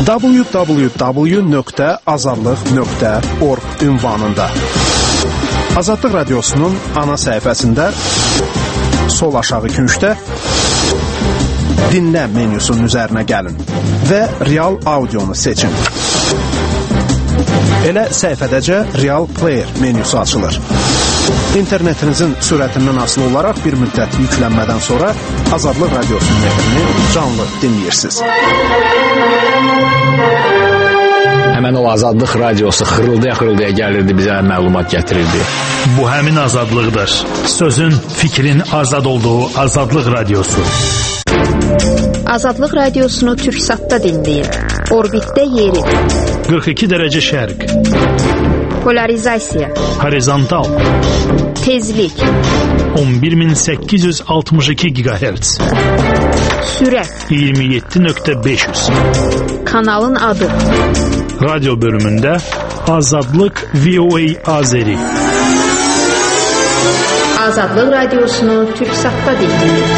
www.azadlıq.org ünvanında. Azadlıq Radiosunun ana səhifəsində sol aşağı küncdə dinlə menyusunun üzərinə gəlin və real audionu seçin. Elə səhifədəcə Real Player menyusu açılır. İnternetinizin sürətindən asılı olaraq bir müddət yüklənmədən sonra Azadlıq Radiosunun efrini canlı dinləyirsiniz. Həmən o Azadlıq Radiosu xırıldaya gəlirdi, bizə məlumat gətirirdi. Bu həmin azadlıqdır. Sözün, fikrin azad olduğu Azadlıq Radiosu. Azadlıq Radiosunu Türksatda dinləyin. Orbitdə yeri. 42 dərəcə şərq. Polarizasiya. Horizontal. Tezlik. 11862 GHz. Sürət. 27.500. Kanalın adı. Radyo bölümündə Azadlıq VOA Azeri. Azadlıq Radiosunu Türksatda dinləyin.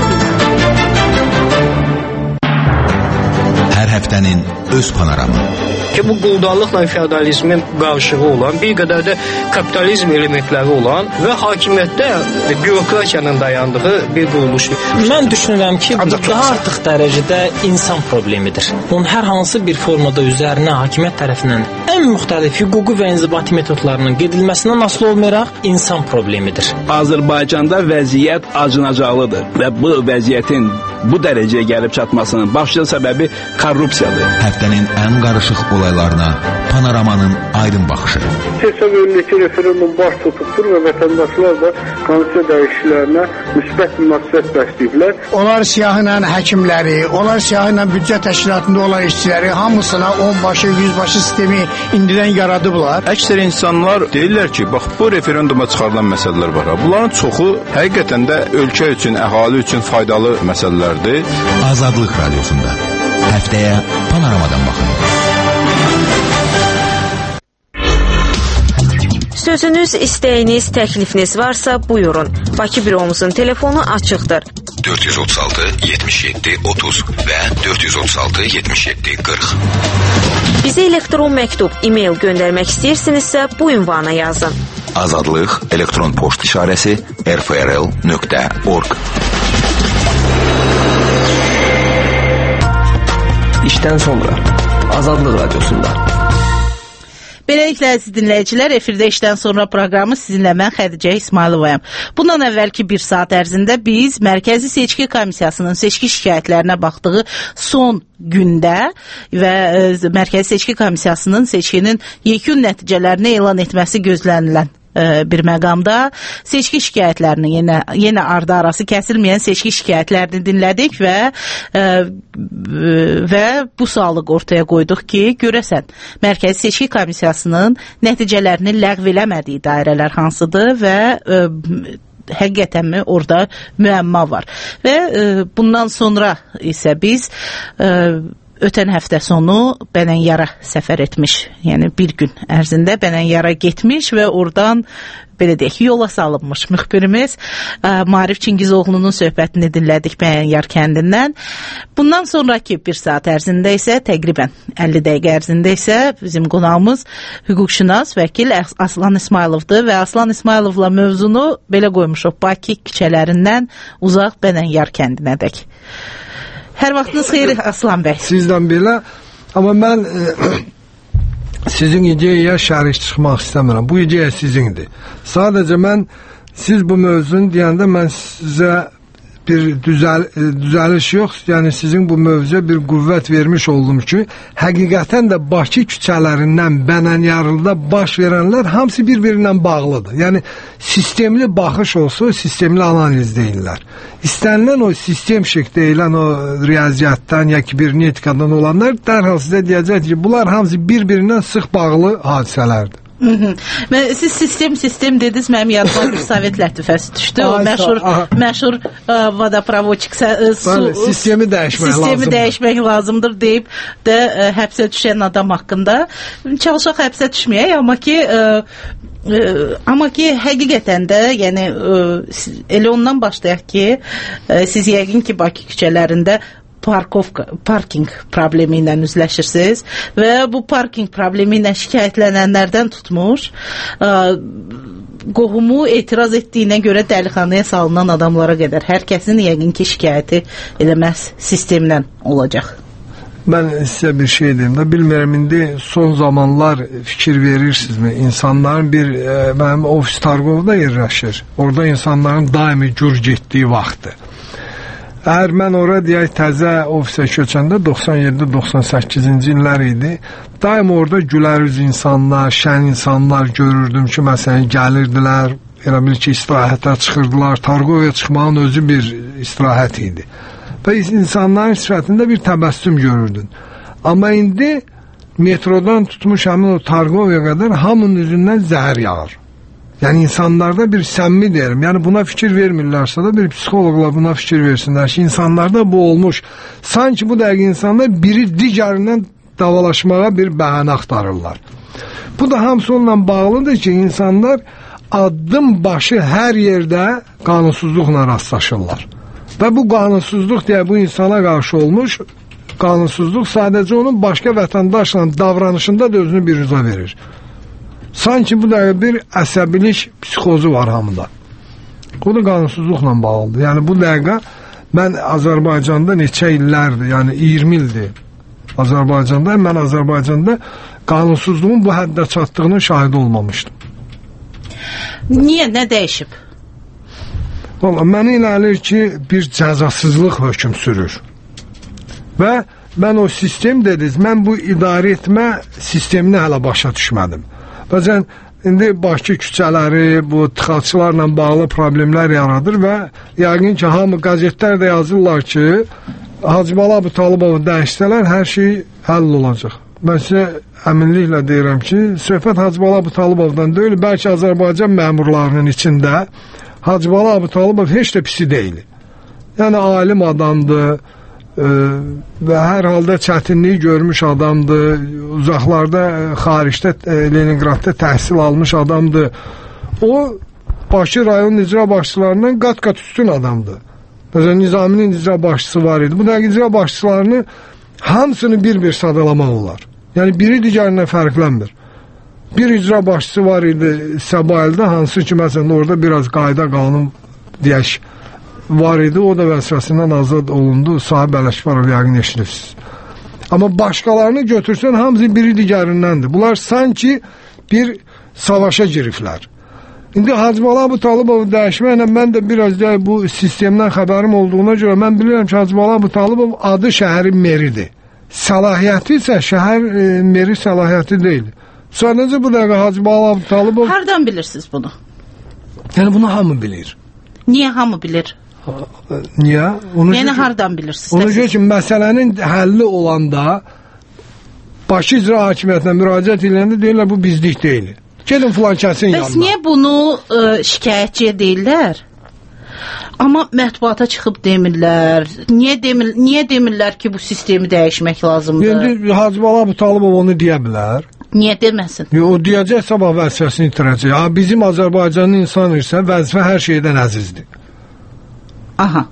Hər həftənin öz panoramı. Ki bu quldarlıqla feodalizmin qarşılığı olan, bir qədər də kapitalizm elementləri olan və hakimiyyətdə bürokratiyanın dayandığı bir quruluşdur. Mən düşünürəm ki, bu daha artıq dərəcədə insan problemidir. Bunun hər hansı bir formada üzərinə hakimiyyət tərəfindən ən müxtəlif hüquqi və inzibati metodlarının gedilməsindən asılı olmayaraq insan problemidir. Azərbaycanda vəziyyət acınacaqlıdır və bu vəziyyətin bu dərəcəyə gəlib çatmasının başlıca səbəbi korrupsiyadır. Həftənin ən qarışıq olaylarına Panoramanın aydın baxışı. Hesab edilir ki, referendum baş tutubdur və vətəndaşlar da konstitusiya dəyişikliklərinə müsbət münasibət bəsləyiblər. Onlar siyahıyla həkimləri, onlar siyahıyla büdcə təşkilatında olan işçiləri hamısına 10 başı, 100 başı sistemi indidən yaradıblar. Əksər insanlar deyirlər ki, bax bu referenduma çıxarılan məsələlər var. Bunların çoxu həqiqətən də ölkə üçün, əhali üçün faydalı məsələlərdir. Azadlıq Radiosunda həftəyə Panoramadan baxın. Sözünüz, istəyiniz, təklifiniz varsa buyurun. Bakı büromuzun telefonu açıqdır. 436 77 30 və 436 77 40. Bizə elektron məktub, e-mail göndərmək istəyirsinizsə bu ünvana yazın. Azadlıq elektron poçt işarəsi rfrl.org. İşdən sonra Azadlıq Radiosunda. Beləliklə, əziz dinləyicilər, efirdə işdən sonra proqramı sizinlə mən Xədicə İsmayılovayam. Bundan əvvəlki bir saat ərzində biz Mərkəzi Seçki Komissiyasının seçki şikayətlərinə baxdığı son gündə və Mərkəzi Seçki Komissiyasının seçkinin yekun nəticələrini elan etməsi gözlənilən bir məqamda seçki şikayətlərini yenə ardı arası kəsilməyən seçki şikayətlərini dinlədik və bu sualı ortaya qoyduq ki, görəsən Mərkəzi Seçki Komissiyasının nəticələrini ləğv eləmədiyi dairələr hansıdır və həqiqətənmi orada müəmma var. Və bundan sonra isə biz ötən həftə sonu Bənənyara səfər etmiş, yəni bir gün ərzində Bənənyara getmiş və oradan belə deyək, yola salınmış müxbirimiz Maarif Çingizoğlu'nun söhbətini dinlədik Bənənyar kəndindən. Bundan sonraki bir saat ərzində isə təqribən 50 dəqiqə ərzində isə bizim qonağımız hüquqşünas vəkil Aslan İsmayılovdur və Aslan İsmayılovla mövzunu belə qoymuşuq, Bakı küçələrindən uzaq Bənənyar kəndinədək. Hər vaxtınız xeyir Aslan bəy. Sizdən belə, amma mən sizin ideyaya şərik çıxmaq istəmirəm. Bu ideya sizindir. Sadəcə mən, siz bu mövzunu deyəndə mən sizə bir düzəliş yox, yəni sizin bu mövzuya bir qüvvət vermiş oldum ki, həqiqətən də Bakı küçələrindən Bənənyarlıda baş verənlər hamısı bir-birindən bağlıdır. Yəni sistemli baxış olsa, sistemli analiz deyirlər. İstənilən o sistemşik deyilən o riyaziyyatdan ya kibernetikadan olanlar dərhal sizə deyəcək ki, bunlar hamısı bir-birindən sıx bağlı hadisələrdir. Siz sistem dediniz, mənim yadıma bir Sovet lətifəsi düşdü. O məşhur vodoprovodçik sistemi dəyişmək lazımdır deyib də həbsə düşən adam haqqında çalışaq həbsə düşməyək, amma ki həqiqətən də yəni elə ondan başlayaq ki, siz yəqin ki Bakı küçələrində parking problemi ilə üzləşirsiniz və bu parking problemi ilə şikayətlənənlərdən tutmuş, qohumu etiraz etdiyinə görə dəlixanaya salınan adamlara qədər hər kəsin yəqin ki şikayəti eləməz sistemdən olacaq. Mən sizə bir şey deyim də, bilmirəm indi son zamanlar fikir verirsinizmi? İnsanların mənim ofis Targovda yerləşir. Orada insanların daimi gür getdiyi vaxtdır. Əgər mən ora deyək təzə ofisə köçəndə 97-98-ci illər idi. Daim orada gülərüz insanlar, şən insanlar görürdüm ki, məsələn gəlirdilər, elə bil ki istirahətə çıxırdılar. Targovaya çıxmağın özü bir istirahət idi. Və insanların sifətində bir təbəssüm görürdün. Amma indi metrodan tutmuş həmin o Targovaya qədər hamının üzündən zəhər yağır. Yəni insanlarda bir səmimi deyirəm. Yəni buna fikir vermirlərsə də bir psixoloqlar buna fikir versinlər ki, insanlarda bu olmuş. Sanki bu dəqiq insanlar biri digərindən davalaşmağa bir bəhanə axtarırlar. Bu da hamısı onunla bağlıdır ki, insanlar addım başı hər yerdə qanunsuzluqla rastlaşırlar. Və bu qanunsuzluq deyə bu insana qarşı olmuş qanunsuzluq sadəcə onun başqa vətəndaşla davranışında da özünü bir rıza verir. Sanki bu da bir əsəbilik psixozu var hamıda. O da qanunsuzluqla bağlıdır. Yəni bu dəqiqə mən Azərbaycanda neçə illərdir, yəni 20 ildir Azərbaycanda, mən Azərbaycanda qanunsuzluğun bu həddə çatdığının şahidi olmamışdım. Niyə, nə dəyişib? Valla mənə elə gəlir ki, bir cəzasızlıq hökm sürür. Və mən o sistem dediniz, mən bu idarə etmə sistemini hələ başa düşmədim. Bəzən indi Bakı küçələri bu tıxaclarla bağlı problemlər yaradır və yəqin ki, hamı qəzetlər də yazırlar ki, Hacıbala Abu Talıbovu dəyişsələr hər şey həll olacaq. Mən sizə əminliklə deyirəm ki, söhbət Hacıbala Abu Talıbovdan deyil, bəlkə Azərbaycan məmurlarının içində Hacıbala Abu Talibov heç də pisi deyil. Yəni alim adamdır və hər halda çətinliyi görmüş adamdır, uzaqlarda, xaricdə, Leningradda təhsil almış adamdır. O, Bakı rayon icra başçılarından qat-qat üstün adamdır. Məsələn, Nizaminin icra başçısı var idi. Bu dəqiq icra başçılarını hamısını bir-bir sadalamaq olar. Yəni, biri digərindən fərqlənmir. Bir icra başçısı var idi Səbaildə, hansı ki, məsələn, orada biraz qayda qanun deyək var idi, o da vəzifəsindən azad olundu. Sahib Ələşvarov yəqin eşidibsiz. Amma başqalarını götürsən, hamısı biri digərindəndir. Bunlar sanki bir savaşa giriflər. İndi Hacıbala Abu Talıbovu dəyişməklə mən də biraz bu sistemdən xəbərim olduğuna görə mən bilirəm ki, Hacıbala Abu Talıbov adı şəhərin meridir. Səlahiyyəti isə şəhər meri səlahiyyəti deyil. Sadəcə bu dəqiqə Hacıbala Abu Talibov... Hardan bilirsiniz bunu? Yəni bunu hamı bilir. Niyə hamı bilir? Niyə? Yəni hardan bilirsiniz? Ona görə ki, məsələnin həlli olanda Bakı İcra Hakimiyyətinə müraciət edəndə deyirlər, bu bizlik deyil. Gedin filan kəsin yanına. Bəs niyə bunu şikayətçiyə deyirlər? Amma mətbuata çıxıb demirlər. Niyə demirlər ki, bu sistemi dəyişmək lazımdır? İndi Hacıbala Abu Talibov onu deyə bilər. Niyə deməsin? O deyəcək, sabah vəzifəsini itirəcək. Bizim Azərbaycanın insanı isə vəzifə hər şeydən əzizdir. Aha.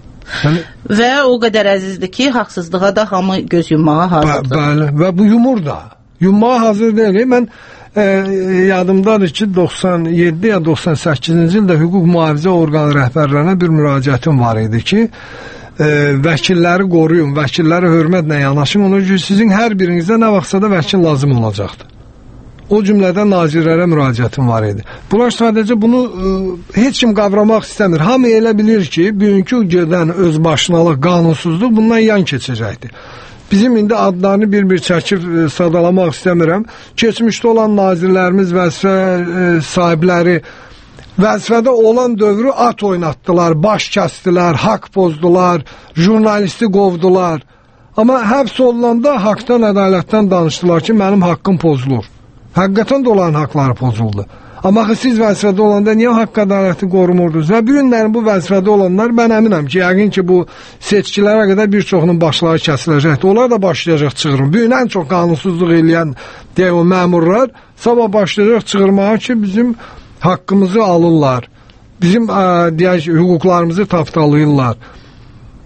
Və o qədər əzizdir ki, haqsızlığa da hamı göz yummağa hazırdır. Bəli, və bu yumur da. Yummağa hazır deyil. Mən yadımdadır ki, 97 ya 98-ci ildə hüquq mühafizə orqanı rəhbərlərinə bir müraciətim var idi ki, vəkilləri qoruyun, vəkilləri hörmətlə yanaşın, ona görə sizin hər birinizdə nə vaxtsa da vəkil lazım olacaqdır. O cümlədən nazirlərə müraciətim var idi. Bunlar sadəcə bunu heç kim qavramaq istəmir. Hamı elə bilir ki, bugünkü gedən özbaşınalıq, qanunsuzluq bundan yan keçəcəkdir. Bizim indi adlarını bir-bir çəkib sadalamaq istəmirəm. Keçmişdə olan nazirlərimiz, vəzifə sahibləri vəzifədə olan dövrü at oynatdılar, baş kəsdilər, haqq pozdular, jurnalisti qovdular. Amma həbs olunanda haqdan, ədalətdən danışdılar ki, mənim haqqım pozulur. Həqiqətən də olan haqları pozuldu. Amma siz vəzifədə olanda niyə haqq ədaləti qorumurdunuz? Və bir günlərin bu vəzifədə olanlar, mən əminəm ki, yəqin ki, bu seçkilərə qədər bir çoxunun başları kəsiləcəkdir. Onlar da başlayacaq çığırın. Bu gün ən çox qanunsuzluq eləyən deyək, o məmurlar sabah başlayacaq çığırmağa ki, bizim haqqımızı alırlar. Bizim deyək, hüquqlarımızı tapdalayırlar.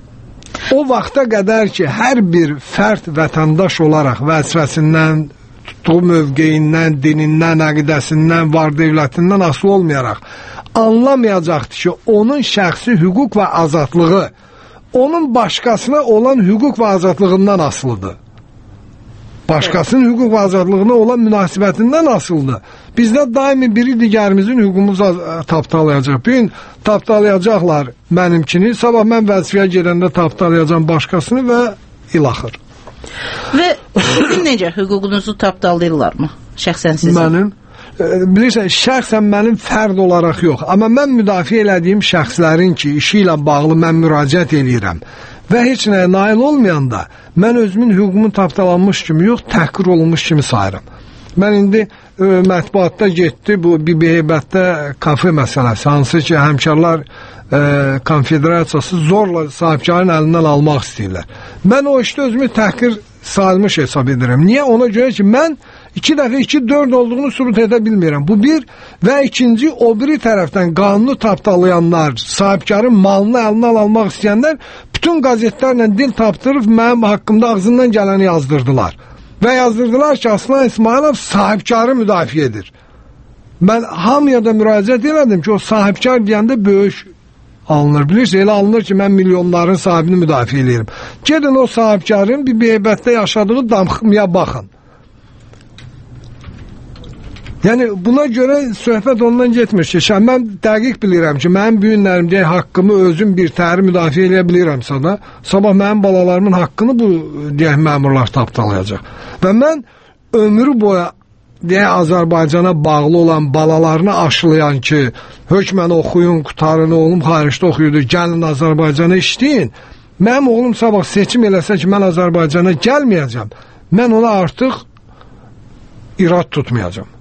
O vaxta qədər ki, hər bir fərd vətəndaş olaraq vəzifəsindən, tutduğu mövqeyindən, dinindən, əqidəsindən, var dövlətindən asılı olmayaraq anlamayacaqdır ki, onun şəxsi hüquq və azadlığı onun başqasına olan hüquq və azadlığından asılıdır. Başqasının hüquq və azadlığına olan münasibətindən asılıdır. Bizdə daimi biri digərimizin hüququmuzu tapdalayacaq. Bir gün tapdalayacaqlar mənimkini, sabah mən vəzifəyə gedəndə tapdalayacağım başqasını və ilaxır. Və sizin necə hüququnuzu tapdalayırlarmı? Şəxsən sizin? Mənim, bilirsən, şəxsən mənim fərd olaraq yox. Amma mən müdafiə elədiyim şəxslərin ki, işi ilə bağlı mən müraciət eləyirəm və heç nəyə nail olmayanda mən özümün hüququmun tapdalanmış kimi yox, təhqir olunmuş kimi sayıram. Mən indi mətbuatda getdi bu BB-Heybətdə kafe məsələsi, hansı ki, həmkarlar konfederasiyası zorla sahibkarın əlindən almaq istəyirlər. Mən o işdə özümü təhqir sayılmış hesab edirəm. Niyə? Ona görə ki, mən 2 dəfə 2-4 olduğunu sübut edə bilmirəm. Bu bir və ikinci, o biri tərəfdən qanunu tapdalayanlar, sahibkarın malını əlindən almaq istəyənlər bütün qazetlərlə dil tapdırıb mənim haqqımda ağzından gələni yazdırdılar. Və yazdırdılar ki, Aslan İsmailov sahibkarı müdafiə edir. Mən hamıya da müraciət elədim ki, o sahibkar deyəndə böyük alınır. Bilirsiniz, elə alınır ki, mən milyonların sahibini müdafiə edirəm. Gedin o sahibkarın bir heybətdə yaşadığı damxıya baxın. Yəni, buna görə söhbət ondan getmir ki, mən dəqiq bilirəm ki, mənim büyünlərimdə haqqımı özüm bir təhri müdafiə edə bilirəmsə da, sabah mənim balalarımın haqqını bu deyək, məmurlar tapdalayacaq. Və mən ömrü boya deyək, Azərbaycana bağlı olan balalarını aşılayan ki, hökmən oxuyun, qutarın, oğlum xaricdə oxuyurdu, gəlin Azərbaycana işləyin. Mənim oğlum sabah seçim eləsə ki, mən Azərbaycana gəlməyəcəm, mən ona artıq irad tutmayacam.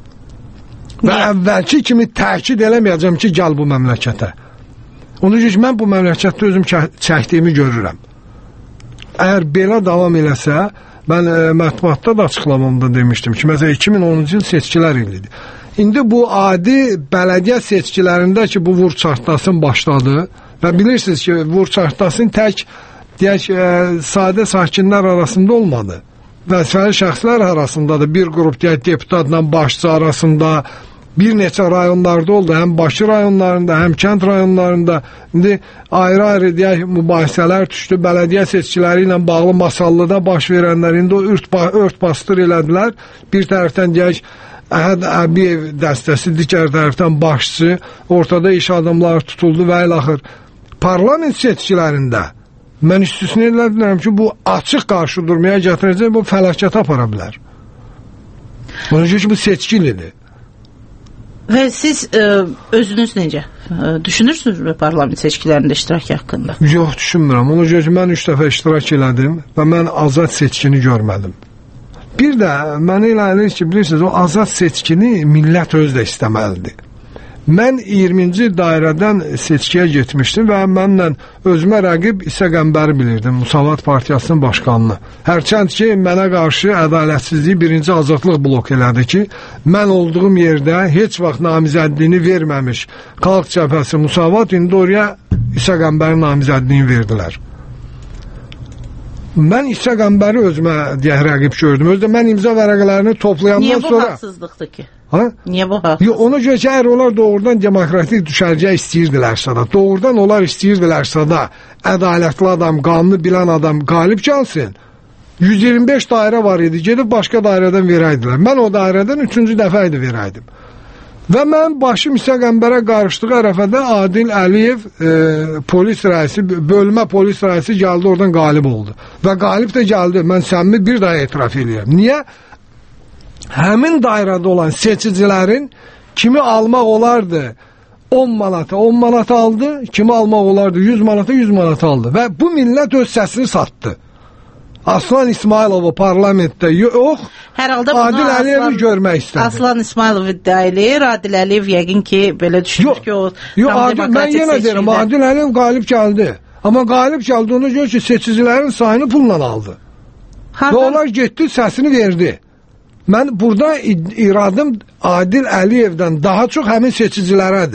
Və əvvəlki kimi təkid eləməyəcəm ki, gəl bu məmləkətə. Onun üçün mən bu məmləkətdə özüm çəkdiyimi görürəm. Əgər belə davam eləsə, mən mətbuatda da açıqlamamda demişdim ki, məsələn 2010-cu il seçkilər ilidir. İndi bu adi bələdiyyə seçkilərində ki, bu vur çartlasın başladı və bilirsiniz ki, vur çartlasın tək deyək, sadə sakinlər arasında olmadı. Vəzifəli şəxslər arasındadır. Bir qrup deyək, deputatla başçı arasında bir neçə rayonlarda oldu. Həm Bakı rayonlarında, həm kənd rayonlarında. İndi ayrı-ayrı deyək, mübahisələr düşdü. Bələdiyyə seçkiləri ilə bağlı Masallıda baş verənlər indi o ört bastır elədilər. Bir tərəfdən deyək, Əhəd Əbiyev dəstəsi, digər tərəfdən başçı, ortada iş adamları tutuldu və ilaxır. Parlament seçkilərində mən istisna edirəm ki, bu açıq qarşı durmaya gətirəcək, bu fəlakət apara bilər. Onun üçün ki, bu seçkilidir. Və siz özünüz necə? Düşünürsünüzmü parlament seçkilərində iştirak haqqında? Yox, düşünmürəm. Ona görə ki, mən 3 dəfə iştirak elədim və mən azad seçkini görmədim. Bir də mənə elə gəlir ki, bilirsiniz, o azad seçkini millət özü də istəməlidir. Mən 20-ci dairədən seçkiyə getmişdim və mənlə özümə rəqib İsa Qəmbəri bilirdim, Müsavat Partiyasının başqanını. Hərçənd ki, mənə qarşı ədalətsizliyi birinci azadlıq blok elədi ki, mən olduğum yerdə heç vaxt namizədliyini verməmiş Xalq Cəbhəsi Müsavat, indi oraya İsa Qəmbəri namizədliyini verdilər. Mən İsa Qəmbəri özümə deyək, rəqib gördüm. Özdə mən imza vərəqələrini toplayandan sonra... Niyə bu haqsızlıqdır ki? Ha? Niyə bu haqsızlıq? Yox, ona görə ki, əgər onlar doğrudan demokratik düşərgə istəyirdilərsə da, doğrudan onlar istəyirdilərsə da, ədalətli adam, qanunu bilən adam qalib gəlsin, 125 dairə var idi, gedib başqa dairədən verəydilər. Mən o dairədən 3-cü dəfə idi verəydim. Və mən başım İsa Qəmbərə qarışdığı ərəfədə Adil Əliyev polis rəisi, bölmə polis rəisi gəldi, oradan qalib oldu. Və qalib də gəldi, mən səmimi bir daha etiraf edirəm. Niyə? Həmin dairədə olan seçicilərin kimi almaq olardı 10 manata 10 manat aldı, kimi almaq olardı 100 manata 100 manat aldı. Və bu millət öz səsini satdı. Aslan İsmailovu parlamentdə yox, Adil Əliyevi görmək istədi. Aslan İsmailov iddia eləyir, Adil Əliyev yəqin ki, belə düşünür ki, o tam demokratik mən yenə deyirəm, Adil Əliyev qalib gəldi. Amma qalib gəldi ona görə ki, seçicilərin sayını pulla aldı. Və onlar getdi, səsini verdi. Mən burada iradım Adil Əliyevdən daha çox həmin seçicilərədir.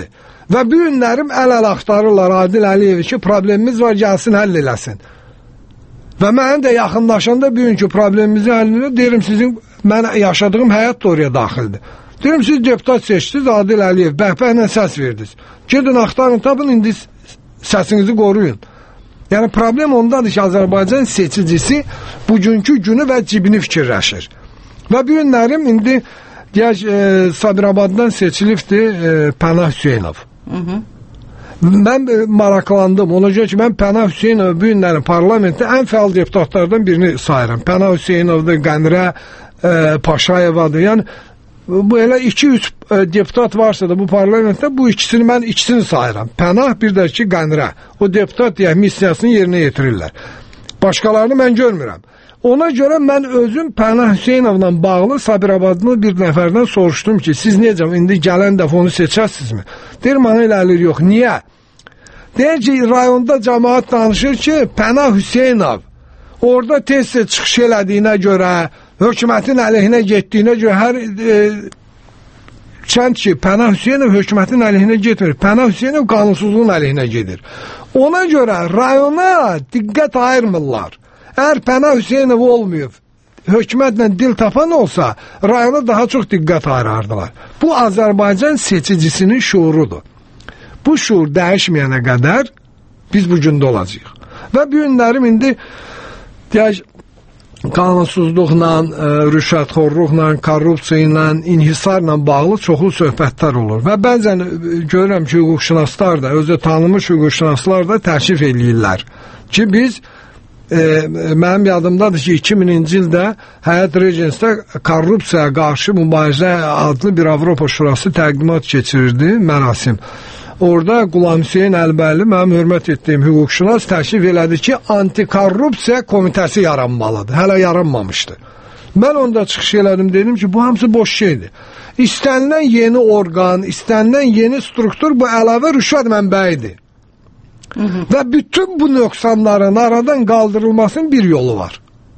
Və bu günlərim əl-əl axtarırlar Adil Əliyev ki, problemimiz var, gəlsin, həll eləsin. Və mən də yaxınlaşanda bugünkü problemimizi həll edir, deyirəm, sizin, mən yaşadığım həyat da oraya daxildir. Deyirəm, siz deputat seçdiniz, Adil Əliyev, bəhbəhlə səs verdiniz. Gedin, axtarın, tapın, indi səsinizi qoruyun. Yəni, problem ondadır ki, Azərbaycan seçicisi bugünkü günü və cibini fikirləşir. Və bu günlərim indi Sabirabaddan seçilibdir Pənah Hüseynov. Mən maraqlandım. Ona görə ki, mən Pənah Hüseynov bu günlərin parlamentdə ən fəal deputatlardan birini sayıram. Pənah Hüseynovdur, Qənirə Paşayevadır. Yəni, bu elə 2-3 deputat varsa da bu parlamentdə bu ikisini mən ikisini sayıram. Pənah, bir də ki, Qənirə. O deputat deyək, missiyasını yerinə yetirirlər. Başqalarını mən görmürəm. Ona görə mən özüm Pənah Hüseynovla bağlı Sabirabadlı bir nəfərdən soruşdum ki, siz necə, indi gələn dəfə onu seçərsizmi? Deyir, mənə elə əlir yox. Niyə? Deyir ki, rayonda cəmaat danışır ki, Pənah Hüseynov orada tez-tez çıxış elədiyinə görə, hökumətin əleyhinə getdiyinə görə hər kənd ki, Pənah Hüseynov hökumətin əleyhinə getmir. Pənah Hüseynov qanunsuzluğun əleyhinə gedir. Ona görə rayona diqqət ayırmırlar. Əgər Pənah Hüseynov olmayıb, hökumətlə dil tapan olsa, rayona daha çox diqqət ayırardılar. Bu, Azərbaycan seçicisinin şuurudur. Bu şuur dəyişməyənə qədər biz bu gündə olacağıq. Və bu günlərim indi deyək, qanunsuzluqla, rüşvətxorluqla, korrupsiya ilə, inhisarla bağlı çoxlu söhbətlər olur. Və bəzən görürəm ki, hüquqşünaslar da, özü tanınmış hüquqşünaslar da təşrif eləyirlər ki, biz mənim yadımdadır ki, 2000-ci ildə Həyat Regensi'də korrupsiyaya qarşı mübarizə adlı bir Avropa Şurası təqdimat keçirirdi, mərasim. Orada Qulam Hüseyin Əlbəyli, mənim hörmət etdiyim hüquqşünas təşrif elədi ki, antikorrupsiya komitəsi yaranmalıdır. Hələ yaranmamışdı. Mən onda çıxış elədim, dedim ki, bu hamısı boş şeydir. İstənilən yeni orqan, istənilən yeni struktur bu əlavə rüşvət mənbəyidir. Və bütün bu nöqsanların aradan qaldırılmasının bir yolu var.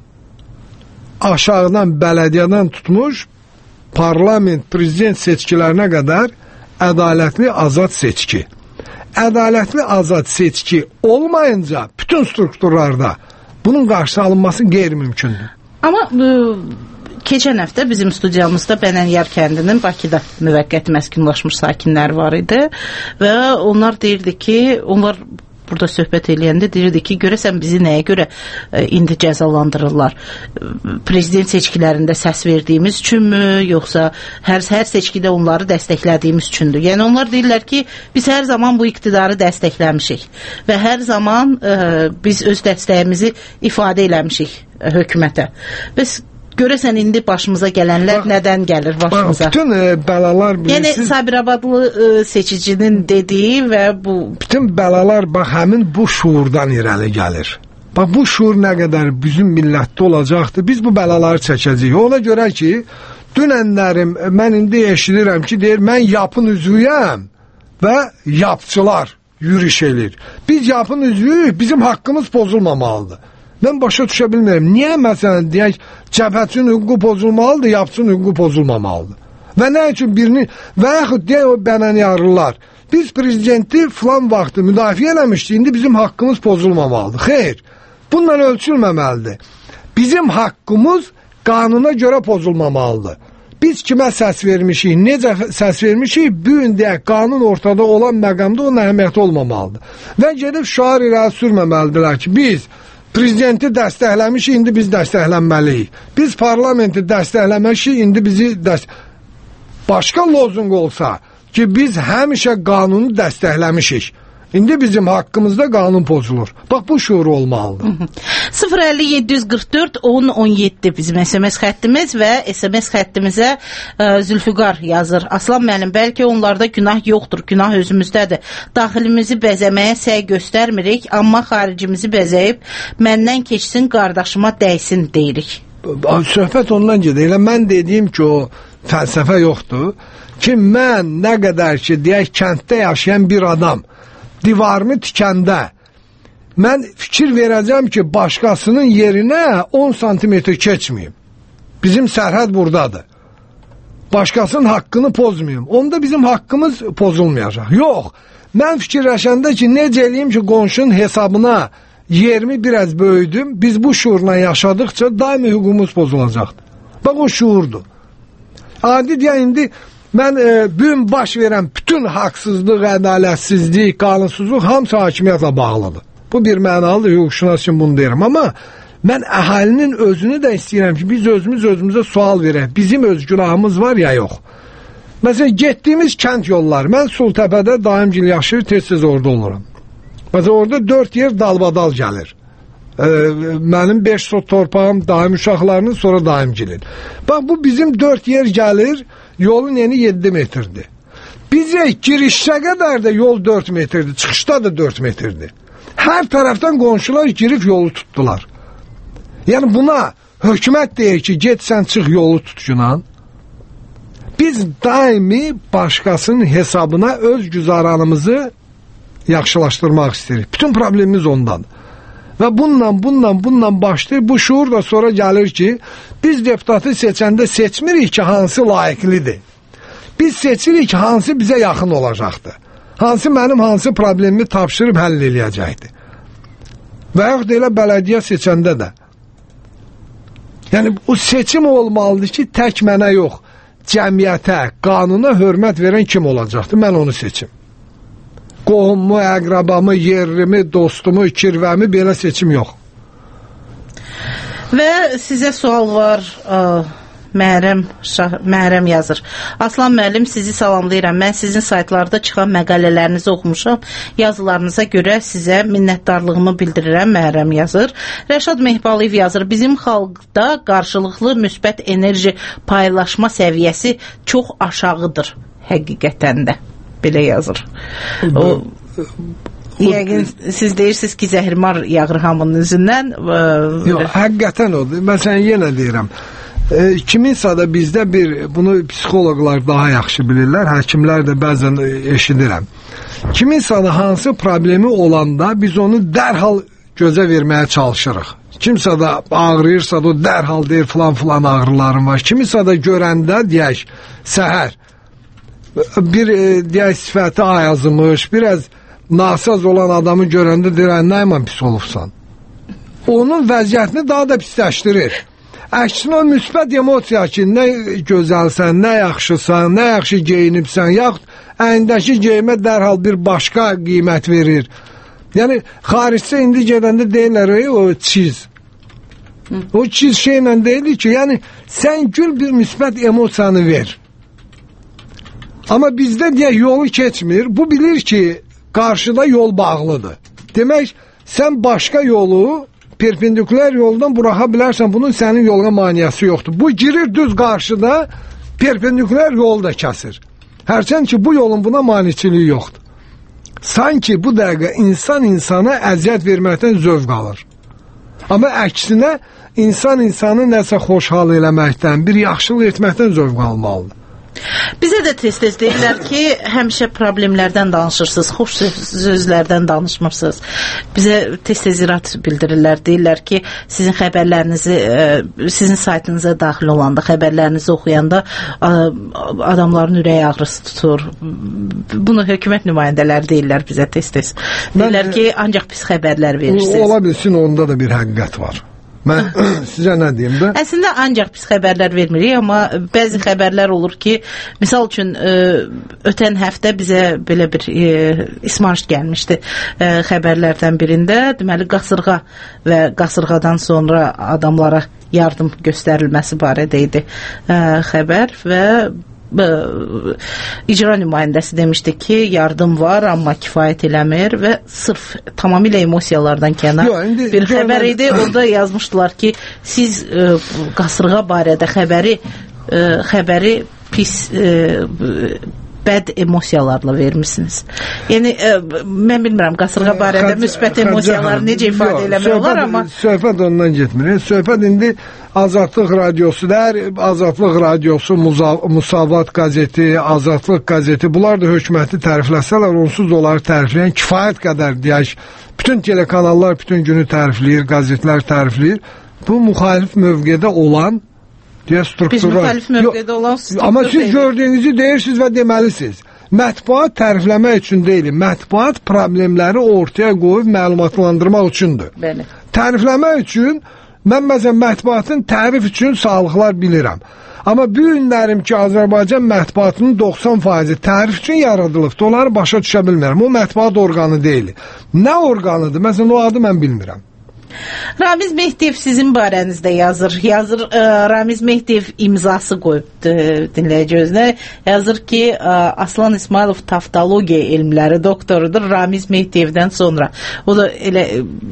Aşağıdan, bələdiyyədən tutmuş, parlament, prezident seçkilərinə qədər ədalətli azad seçki. Ədalətli azad seçki olmayınca bütün strukturlarda bunun qarşı alınması qeyri-mümkündür. Amma keçən həftə bizim studiyamızda Bənənyar kəndinin Bakıda müvəqqəti məskunlaşmış sakinləri var idi və onlar deyirdi ki, onlar burada söhbət eləyəndə deyirdi ki, görəsən bizi nəyə görə indi cəzalandırırlar? Prezident seçkilərində səs verdiyimiz üçünmü, yoxsa hər seçkidə onları dəstəklədiyimiz üçündür? Yəni onlar deyirlər ki, biz hər zaman bu iqtidarı dəstəkləmişik və hər zaman biz öz dəstəyimizi ifadə eləmişik hökumətə. Bəs görəsən indi başımıza gələnlər nədən gəlir başımıza? Bütün bəlalar bilirsiniz. Yəni Sabirabadlı seçicinin dediyi və bu... Bütün bəlalar bax həmin bu şuurdan irəli gəlir. Bax bu şuur nə qədər bizim millətdə olacaqdır, biz bu bəlaları çəkəcəyik. Ona görə ki, dünənlərim, mən indi eşidirəm ki, deyir, mən yapın üzvüyəm və yapçılar yürüyüş edir. Biz yapın üzvüyük, bizim haqqımız pozulmamalıdır. Mən başa düşə bilmirəm. Niyə məsələn deyək, cəbhəçinin hüququ pozulmalıdır, yapçının hüququ pozulmamalıdır? Və nə üçün birini, və yaxud deyək o Bənənyarlılar, biz prezidenti filan vaxtı müdafiə eləmişdik, indi bizim haqqımız pozulmamalıdır. Xeyr, bununla ölçülməməlidir. Bizim haqqımız qanuna görə pozulmamalıdır. Biz kimə səs vermişik, necə səs vermişik, bu gün deyək, qanun ortada olan məqamda onun əhəmiyyəti olmamalıdır. Və gedib şüar irəli sürməməlidirlər ki, biz prezidenti dəstəkləmişik, indi biz dəstəklənməliyik. Biz parlamenti dəstəkləmişik, indi bizi başqa lozunq olsa ki, biz həmişə qanunu dəstəkləmişik. İndi bizim haqqımızda qanun pozulur. Bax, bu şuur olmalıdır. 050-744-10-17 bizim SMS xəttimiz və SMS xəttimizə Zülfüqar yazır. Aslan müəllim, bəlkə onlarda günah yoxdur, günah özümüzdədir. Daxilimizi bəzəməyə səy göstərmirik, amma xaricimizi bəzəyib məndən keçsin, qardaşıma dəysin deyirik. Söhbət ondan gedir. Elə mən dediyim ki, o fəlsəfə yoxdur ki, mən nə qədər ki, deyək, kənddə yaşayan bir adam divarımı tikəndə mən fikir verəcəm ki, başqasının yerinə 10 santimetr keçməyim. Bizim sərhəd buradadır. başqasının haqqını pozmayım. Onda bizim haqqımız pozulmayacaq. Yox. Mən fikirləşəndə ki, necə eləyim ki, qonşunun hesabına yerimi biraz böyüdüm. Biz bu şuurla yaşadıkça daimi hüququmuz pozulacaqdır. Bax, o şuurdur. Adi deyən, indi mən bugün baş verən bütün haqsızlıq, ədalətsizlik, qanunsuzluq hamısı hakimiyyətlə bağlıdır. Bu bir mənalıdır, hüquqşünas üçün bunu deyirəm. Amma mən əhalinin özünü də istəyirəm ki, biz özümüzə sual verək. Bizim öz günahımız var ya, yox. Məsələn, getdiyimiz kənd yolları. Mən Sultəpədə daimgil yaşayır, tez-tez orada oluram. Məsələn, orada 4 yer dalbadal gəlir. Mənim 5 sot torpağım daim uşaqlarının, sonra daimgilin. Bax, bu bizim 4 yer gəlir, yolun eni 7 metrdir. Bizə girişə qədər də yol 4 metrdir, çıxışda da 4 metrdir. Hər tərəfdən qonşular girib yolu tutdular. Yəni buna hökumət deyir ki, get sən çıx yolu tutcunan. Biz daimi başqasının hesabına öz güzaranımızı yaxşılaşdırmaq istəyirik. Bütün problemimiz ondan. Və bundan başlayır. Bu şuur da sonra gəlir ki, biz deputatı seçəndə seçmirik ki, hansı layiqlidir. Biz seçirik ki, hansı bizə yaxın olacaqdır. Hansı mənim hansı problemimi tapşırıb həll eləyəcəkdir. Və yaxud elə bələdiyyə seçəndə də. Yəni, o seçim olmalıdır ki, tək mənə yox, cəmiyyətə, qanuna hörmət verən kim olacaqdır? Mən onu seçim. Qohumumu, əqrabamı, yerlimi, dostumu, kirvəmi belə seçim yox. Və sizə sual var, Məhrəm yazır. Aslan müəllim, sizi salamlayıram. Mən sizin saytlarda çıxan məqalələrinizi oxumuşam. Yazılarınıza görə sizə minnətdarlığımı bildirirəm, Məhrəm yazır. Rəşad Mehbaliyev yazır. Bizim xalqda qarşılıqlı müsbət enerji paylaşma səviyyəsi çox aşağıdır həqiqətən də. Belə yazır. Yəqin siz deyirsiniz ki, zəhrimar yağır hamının üzündən. Yox, həqiqətən odur. Məsələn, yenə deyirəm. Kiminsə də bizdə bunu psixoloqlar daha yaxşı bilirlər, həkimlər də bəzən eşidirəm. Kiminsə də hansı problemi olanda biz onu dərhal gözə verməyə çalışırıq. Kimsə də ağrıyırsa da o dərhal deyir filan ağrılarım var. Kiminsə də görəndə deyək, səhər bir deyək sifəti ayazımış, biraz nasaz olan adamı görəndə deyir, nə yaman pis olubsan. Onun vəziyyətini daha da pisləşdirir. Əksinə o müsbət emosiya ki, nə gözəlsən, nə yaxşısan, nə yaxşı geyinibsən, yaxud əyindəki geyimə dərhal bir başqa qiymət verir. Yəni, xaricdə indi gedəndə deyirlər, o çiz. O çiz şeylə deyilir ki, yəni, sən gül bir müsbət emosiyanı ver. Amma bizdə deyək, yolu keçmir, bu bilir ki, qarşıda yol bağlıdır. Demək, sən başqa yolu perpendikulər yoldan buraxa bilərsən, bunun sənin yoluna maniyəsi yoxdur. Bu girir düz qarşıda, perpendikulər yolu da kəsir. Hərçənd ki, bu yolun buna maniçiliyi yoxdur. Sanki bu dəqiqə insan insana əziyyət verməkdən zövq alır. Amma əksinə, insan insanı nəsə xoşhal eləməkdən, bir yaxşılıq etməkdən zövq almalıdır. Bizə də tez-tez deyirlər ki, həmişə problemlərdən danışırsınız, xoş sözlərdən danışmırsınız. Bizə tez-tez irat bildirirlər, deyirlər ki, sizin xəbərlərinizi, sizin saytınıza daxil olanda, xəbərlərinizi oxuyanda adamların ürək ağrısı tutur. Bunu hökumət nümayəndələri deyirlər bizə tez-tez. Deyirlər ki, ancaq pis xəbərlər verirsiniz. Ola bilsin, onda da bir həqiqət var. Mən sizə nə deyim də? Əslində ancaq pis xəbərlər vermirik, amma bəzi xəbərlər olur ki, misal üçün ötən həftə bizə belə bir ismarış gəlmişdi xəbərlərdən birində. Deməli, qasırğa və qasırğadan sonra adamlara yardım göstərilməsi barədə idi xəbər və icra nümayəndəsi demişdi ki, yardım var, amma kifayət eləmir və sırf tamamilə emosiyalardan kənar bir xəbər idi. Orada yazmışdılar ki, siz qasırğa barədə xəbəri pis bəd emosiyalarla vermişsiniz. Yəni, mən bilmirəm, qasırğa barədə müsbət emosiyaları necə ifadə eləmək olar, amma... Söhbət ondan getmir. Söhbət indi Azadlıq Radyosular, Azadlıq Radyosu, Musavat qəzeti, Azadlıq qəzeti, bunlar da hökuməti tərifləsələr, onsuz onları tərifləyən kifayət qədər deyək, bütün telekanallar bütün günü tərifləyir, qəzetlər tərifləyir. Bu müxalif mövqedə olan Biz müxalif mövqedə olan struktur amma siz gördüyünüzü deyirsiniz və deməlisiniz. Mətbuat tərifləmək üçün deyil, mətbuat problemləri ortaya qoyub məlumatlandırmaq üçündür. Bəli. Tərifləmək üçün, mən məsələn mətbuatın tərif üçün sağlıqlar bilirəm. Amma bu günlərim ki, Azərbaycan mətbuatının 90% tərif üçün yaradılıbdır, onları başa düşə bilmirəm. O mətbuat orqanı deyil. Nə orqanıdır? Məsələn, o adı mən bilmirəm. Ramiz Mehdiyev sizin barənizdə yazır. Ramiz Mehdiyev imzası qoyub dinləyici özünə. Yazır ki, Aslan İsmailov taftologiya elmləri doktorudur Ramiz Mehdiyevdən sonra. O da elə...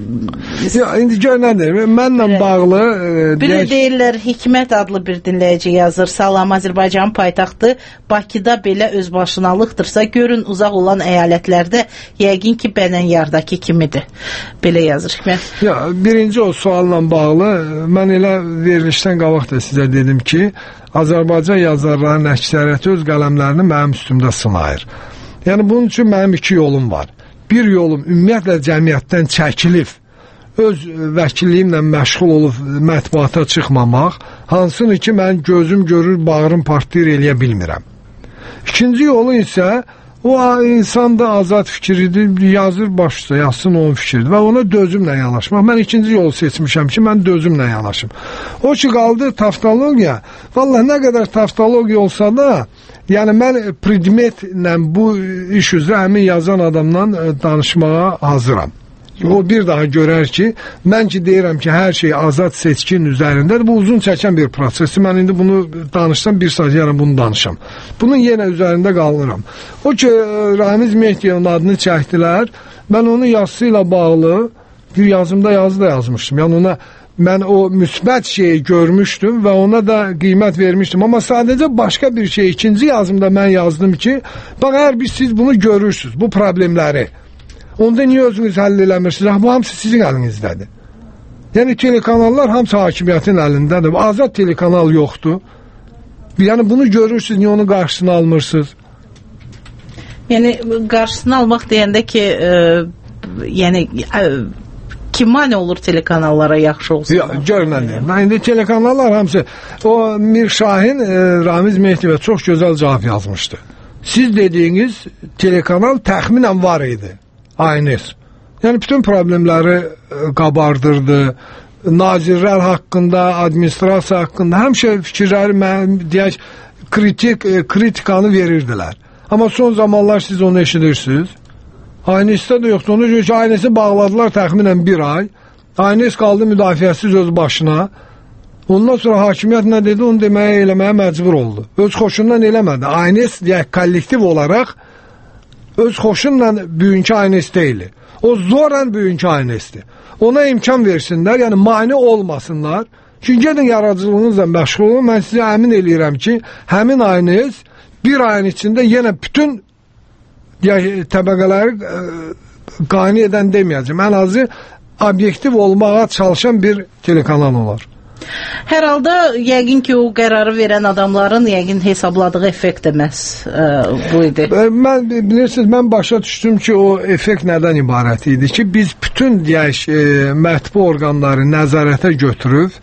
İndi görünədir. Mənlə bağlı... Bir də deyirlər, Hikmət adlı bir dinləyici yazır. Salam, Azərbaycan paytaxtı Bakıda belə özbaşınalıqdırsa, görün uzaq olan əyalətlərdə yəqin ki, Bənənyardakı kimidir. Belə yazır Hikmət. Birinci o sualla bağlı, mən elə verilişdən qabaq da sizə dedim ki, Azərbaycan yazarlarının əksəriyyəti öz qələmlərini mənim üstümdə sınayır. Yəni, bunun üçün mənim iki yolum var. Bir yolum ümumiyyətlə cəmiyyətdən çəkilib, öz vəkilliyimlə məşğul olub mətbuata çıxmamaq, hansını ki, mən gözüm görür, bağrım partlayır, eləyə bilmirəm. İkinci yolu isə, o insan da azad fikridir, yazır başsa, yazsın onun fikridir və ona dözümlə yanaşmaq. Mən ikinci yolu seçmişəm ki, mən dözümlə yanaşım. O ki, qaldı taftologiya. Vallahi nə qədər taftologiya olsa da, yəni mən predmetlə bu iş üzrə həmin yazan adamdan danışmağa hazıram. O bir daha görər ki, mən ki deyirəm ki, hər şey azad seçkin üzərindədir. Bu uzun çəkən bir prosesdir. Mən indi bunu danışsam, bir saat yarın bunu danışam. Bunun yenə üzərində qalıram. O ki, Ramiz Mehdiyevin adını çəkdilər. Mən onun yazısı ilə bağlı bir yazımda yazı da yazmışdım. Yəni ona mən o müsbət şeyi görmüşdüm və ona da qiymət vermişdim. Amma sadəcə başqa bir şey, ikinci yazımda mən yazdım ki, bax, əgər siz bunu görürsünüz, bu problemləri, onda niyə özünüz həll eləmirsiniz? Bu hamısı sizin əlinizdədir. Yəni telekanallar hamısı hakimiyyətin əlindədir. Azad telekanal yoxdur. Yəni bunu görürsünüz, niyə onun qarşısını almırsınız? Yəni qarşısını almaq deyəndə ki, yəni kim mane olur telekanallara yaxşı olsun? Görünəndir. İndi telekanallar hamısı, o Mir Şahin Ramiz Mehdiyevə çox gözəl cavab yazmışdı. Siz dediyiniz telekanal təxminən var idi. Aynes. Yəni bütün problemləri qabardırdı. Nazirlər haqqında, administrasiya haqqında həmişə fikirləri deyək kritikanı verirdilər. Amma son zamanlar siz onu eşidirsiniz. Aynesdə də yoxdur. Onu görə ki, Aynesi bağladılar təxminən bir ay. Aynes qaldı müdafiəsiz öz başına. Ondan sonra hakimiyyət nə dedi, onu deməyə, eləməyə məcbur oldu. Öz xoşundan eləmədi. Aynes deyək kollektiv olaraq öz xoşunla bugünkü Aynes deyil. O zoran bugünkü Aynesdir. Ona imkan versinlər, yəni mane olmasınlar. Çünki gedin yaradıcılığınızla məşğul olun. Mən sizə əmin eləyirəm ki, həmin Aynes bir ayın içində yenə bütün təbəqələri qane edən deməyəcəm. Ən azı obyektiv olmağa çalışan bir telekanal olar. Hər halda yəqin ki, o qərarı verən adamların yəqin hesabladığı effekt də məhz bu idi. Bilirsiniz, mən başa düşdüm ki, o effekt nədən ibarət idi ki, biz bütün deyək, mətbu orqanları nəzarətə götürüb,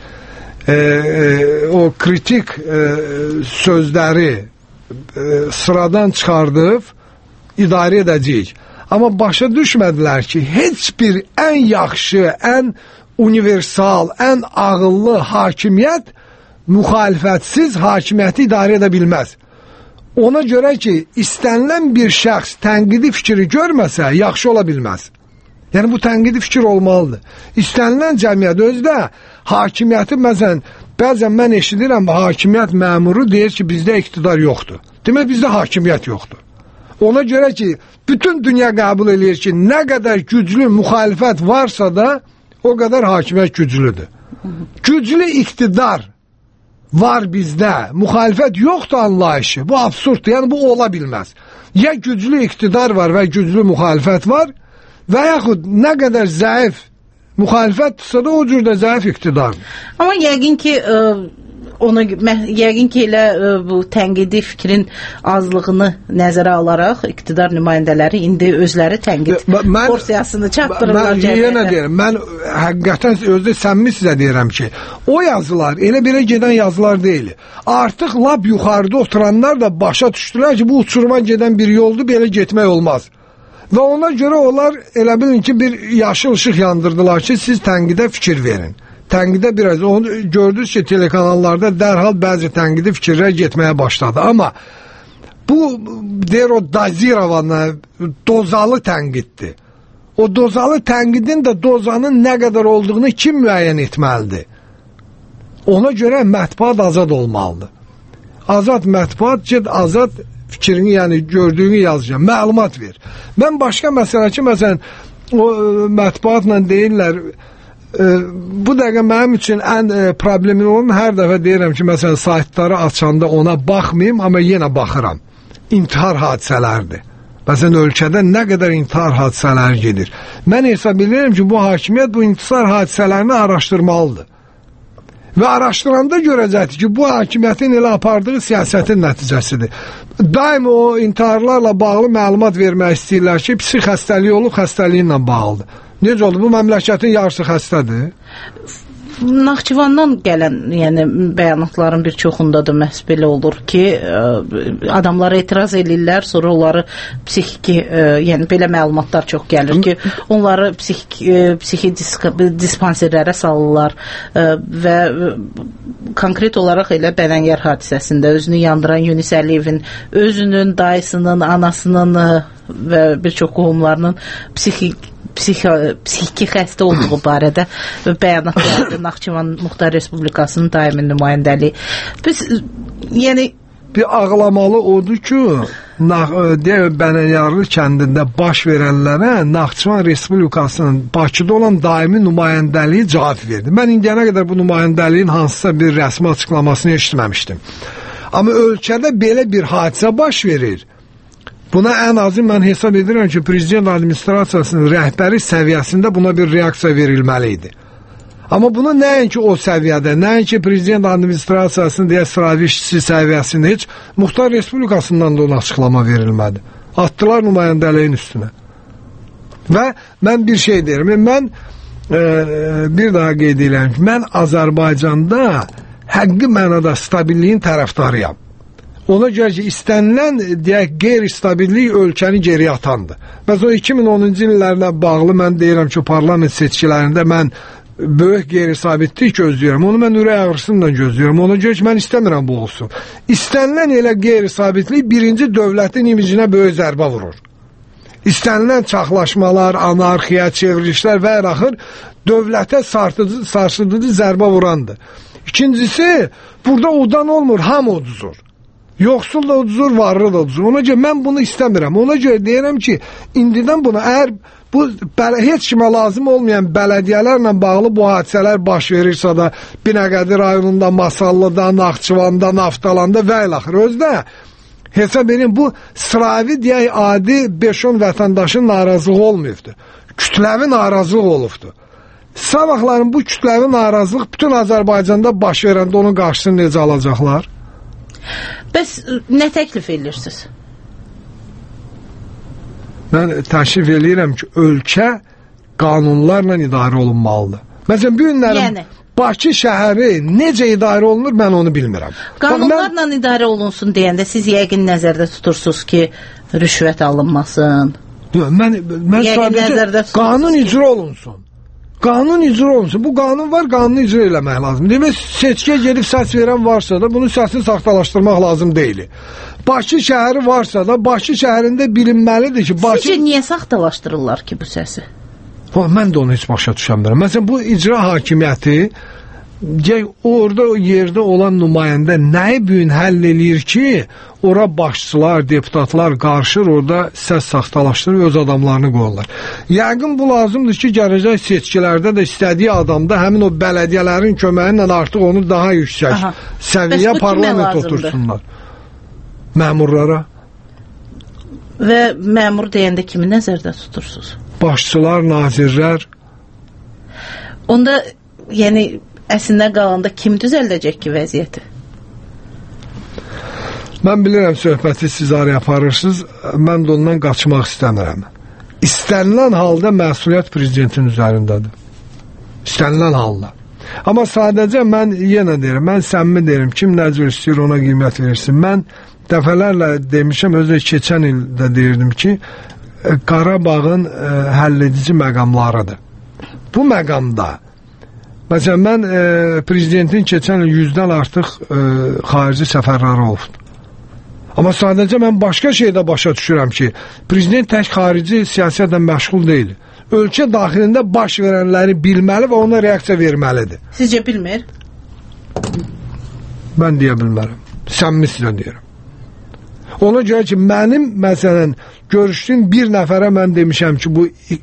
o kritik sözləri sıradan çıxardıb idarə edəcəyik. Amma başa düşmədilər ki, heç bir ən yaxşı, ən universal, ən ağıllı hakimiyyət müxalifətsiz hakimiyyəti idarə edə bilməz. Ona görə ki, istənilən bir şəxs tənqidi fikri görməsə, yaxşı ola bilməz. Yəni, bu tənqidi fikir olmalıdır. İstənilən cəmiyyət özdə hakimiyyəti, məsələn, bəzən mən eşidirəm, hakimiyyət məmuru deyir ki, bizdə iqtidar yoxdur. Demək, bizdə hakimiyyət yoxdur. Ona görə ki, bütün dünya qəbul edir ki, nə qədər güclü müxalifət varsa da, o qədər hakimiyyət güclüdür. Güclü iqtidar var bizdə, müxalifət yoxdur anlayışı. Bu absurddur, yəni bu ola bilməz. Ya güclü iqtidar var və güclü müxalifət var və yaxud nə qədər zəif müxalifət tutsa da o cür də zəif iqtidardır. Amma yəqin ki, ona yəqin ki, elə bu tənqidi fikrin azlığını nəzərə alaraq iqtidar nümayəndələri indi özləri tənqid porsiyasını çatdırırlar cəmiyyətə. Mən həqiqətən özü səmimi sizə deyirəm ki, o yazılar elə belə gedən yazılar deyil. Artıq lap yuxarıda oturanlar da başa düşdülər ki, bu uçuruma gedən bir yoldur, belə getmək olmaz. Və ona görə onlar elə bilin ki, bir yaşıl ışıq yandırdılar ki, siz tənqidə fikir verin. Tənqidə biraz, onu gördünüz ki, telekanallarda dərhal bəzi tənqidi fikirlər getməyə başladı. Amma bu, deyir o dozirovanla dozalı tənqiddir. O dozalı tənqidin də dozanın nə qədər olduğunu kim müəyyən etməlidir? Ona görə mətbuat azad olmalıdır. Azad mətbuat, azad fikrini, yəni gördüyünü yazacaq, məlumat ver. Mən başqa məsələ ki, məsələn, o mətbuatla deyirlər, bu dəqiqə mənim üçün ən problemli olan, hər dəfə deyirəm ki, məsələn, saytları açanda ona baxmayayım, amma yenə baxıram. İntihar hadisələrdir. Məsələn, ölkədə nə qədər intihar hadisələri gedir. Mən hesab edirəm ki, bu hakimiyyət bu intihar hadisələrini araşdırmalıdır. Və araşdıranda görəcəkdir ki, bu hakimiyyətin elə apardığı siyasətin nəticəsidir. Daim o intiharlarla bağlı məlumat vermək istəyirlər ki, psix xəstəliyi olub, xəstəliyi ilə bağlıdır. Necə oldu? Bu məmləkətin yarısı xəstədir. Naxçıvandan gələn, yəni bəyanatların bir çoxunda da məhz belə olur ki, adamlara etiraz edirlər, sonra onları psixiki, yəni belə məlumatlar çox gəlir ki, onları psixi dispanserlərə salırlar və konkret olaraq elə Bənəngər hadisəsində özünü yandıran Yunis Əliyevin özünün, dayısının, anasının və bir çox qohumlarının psixiki xəstə olduğu barədə bəyanat verdi Naxçıvan Muxtar Respublikasının daimi nümayəndəliyi. Biz, yəni bir ağlamalı odur ki, Bənəngərli kəndində baş verənlərə Naxçıvan Respublikasının Bakıda olan daimi nümayəndəliyi cavab verdi. Mən indiyənə qədər bu nümayəndəliyin hansısa bir rəsmi açıqlamasını eşitməmişdim. Amma ölkədə belə bir hadisə baş verir. Buna ən azı mən hesab edirəm ki, prezident administrasiyasının rəhbəri səviyyəsində buna bir reaksiya verilməli idi. Amma bunu nəinki o səviyyədə, nəinki prezident administrasiyasının deyə sıravi işçisi səviyyəsində, heç Muxtar Respublikasından da ona açıqlama verilmədi. Atdılar nümayəndəliyin üstünə. Və mən bir şey deyirəm, mən bir daha qeyd edirəm ki, mən Azərbaycanda həqqi mənada stabilliyin tərəfdarıyam. Ona görə ki, istənilən deyək, qeyri-stabillik ölkəni geriyə atandır. Məsələn, 2010-cu illərlə bağlı mən deyirəm ki, parlament seçkilərində mən böyük qeyri-sabitlik gözləyirəm. Onu mən ürək ağrısından gözləyirəm. Ona görə ki, mən istəmirəm bu olsun. İstənilən elə qeyri-sabitlik birinci dövlətin imicinə böyük zərbə vurur. İstənilən çaxlaşmalar, anarxiya, çevrilişlər və axır dövlətə sarsıdıcı zərbə vurandır. İkincisi, burada udan olmur, hamı uduzur. Yoxsul da uduzur, varlı da uduzur. Ona görə mən bunu istəmirəm. Ona görə deyirəm ki, indidən buna, əgər bu heç kimə lazım olmayan bələdiyyələrlə bağlı bu hadisələr baş verirsə da, Binəqədi rayonunda, Masallıda, Naxçıvanda, Naftalanda və ilaxır. Özdə hesab edin, bu sıravi deyək, adi 5-10 vətəndaşın narazılığı olmayıbdır. Kütləvi narazılıq olubdur. Sabahların bu kütləvi narazılıq bütün Azərbaycanda baş verəndə onun qarşısını necə alacaqlar? Bəs nə təklif edirsiniz? Mən təklif edirəm ki, ölkə qanunlarla idarə olunmalıdır. Məsələn, bu günlərin Bakı şəhəri necə idarə olunur, mən onu bilmirəm. Qanunlarla idarə olunsun deyəndə siz yəqin nəzərdə tutursunuz ki, rüşvət alınmasın. Mən sadəcə qanun icra olunsun. Qanun icra olunsun. Bu qanun var, qanunu icra eləmək lazım. Demək, seçkiyə gedib səs verən varsa da, bunun səsini saxtalaşdırmaq lazım deyil. Bakı şəhəri varsa da, Bakı şəhərində bilinməlidir ki, Bakı... Sizcə niyə saxtalaşdırırlar ki bu səsi? Mən də onu heç başa düşəmirəm. Məsələn, bu icra hakimiyyəti orada o yerdə olan nümayəndə nəyi büyün həll eləyir ki, ora başçılar, deputatlar qarşır, orada səs saxtalaşdırır, öz adamlarını qoyurlar. Yəqin bu lazımdır ki, gələcək seçkilərdə də istədiyi adamda həmin o bələdiyyələrin köməyi ilə artıq onu daha yüksək səviyyə parlament otursunlar. Məmurlara. Və məmur deyəndə kimi nəzərdə tutursunuz? Başçılar, nazirlər. Onda, yəni, əslinə qalanda kim düzəldəcək ki vəziyyəti? Mən bilirəm söhbəti siz araya aparırsınız, mən də ondan qaçmaq istəmirəm. İstənilən halda məsuliyyət prezidentin üzərindədir. İstənilən halda. Amma sadəcə mən yenə deyirəm, mən səmimi deyirəm, kim nə cür istəyir ona qiymət versin. Mən dəfələrlə demişəm, özü keçən ildə deyirdim ki, Qarabağın həlledici məqamlarıdır. Bu məqamda, məsələn, mən prezidentin keçən il 100-dən artıq xarici səfərləri olubdur. Amma sadəcə mən başqa şeydə başa düşürəm ki, prezident tək xarici siyasətlə məşğul deyil. Ölkə daxilində baş verənləri bilməli və ona reaksiya verməlidir. Sizcə bilmir? Mən deyə bilmərəm. Səmimi sizə deyirəm. Ona görə ki, mənim, məsələn, görüşdüyüm bir nəfərə mən demişəm ki, bu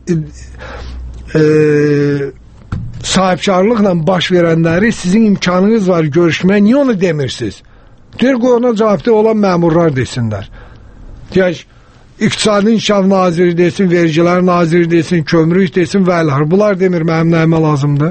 sahibkarlıqla baş verənləri sizin imkanınız var görüşməyə, niyə onu demirsiniz? Deyir ki, ona cavabda olan məmurlar desinlər. Deyək, İqtisadi İnkişaf Naziri desin, Vergilər Naziri desin, Kömrük desin və elələr. Bunlar demir, mənim nəyimə lazımdır.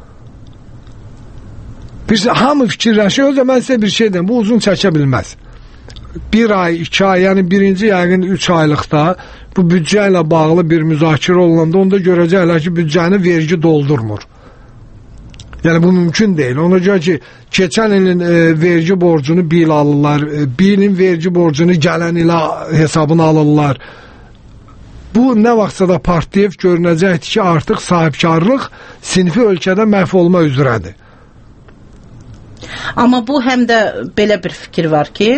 Biz hamı fikirləşir, o zaman mən sizə bir şey deyim, bu uzun çəkə bilməz. 1 ay, 2 ay, yəni birinci yəqin 3 aylıqda bu büdcə ilə bağlı bir müzakirə olunanda onda görəcəklər ki, büdcəni vergi doldurmur. Yəni bu mümkün deyil. Ona görə ki, keçən ilin vergi borcunu bir il alırlar, bir ilin vergi borcunu gələn ilə hesabını alırlar. Bu nə vaxtsa da partiyəv görünəcəkdir ki, artıq sahibkarlıq sinfi ölkədə məhv olma üzrədir. Amma bu həm də belə bir fikir var ki,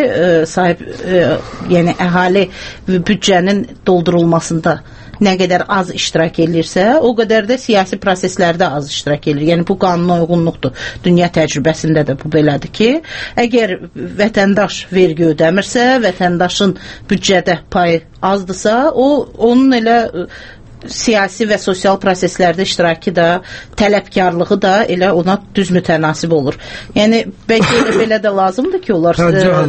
yəni əhali büdcənin doldurulmasında nə qədər az iştirak edirsə, o qədər də siyasi proseslərdə az iştirak edir. Yəni bu qanuna uyğunluqdur. Dünya təcrübəsində də bu belədir ki, əgər vətəndaş vergi ödəmirsə, vətəndaşın büdcədə payı azdırsa, onun elə siyasi və sosial proseslərdə iştirakı da, tələbkarlığı da elə ona düz mütənasib olur. Yəni bəlkə belə də lazımdır ki, onlar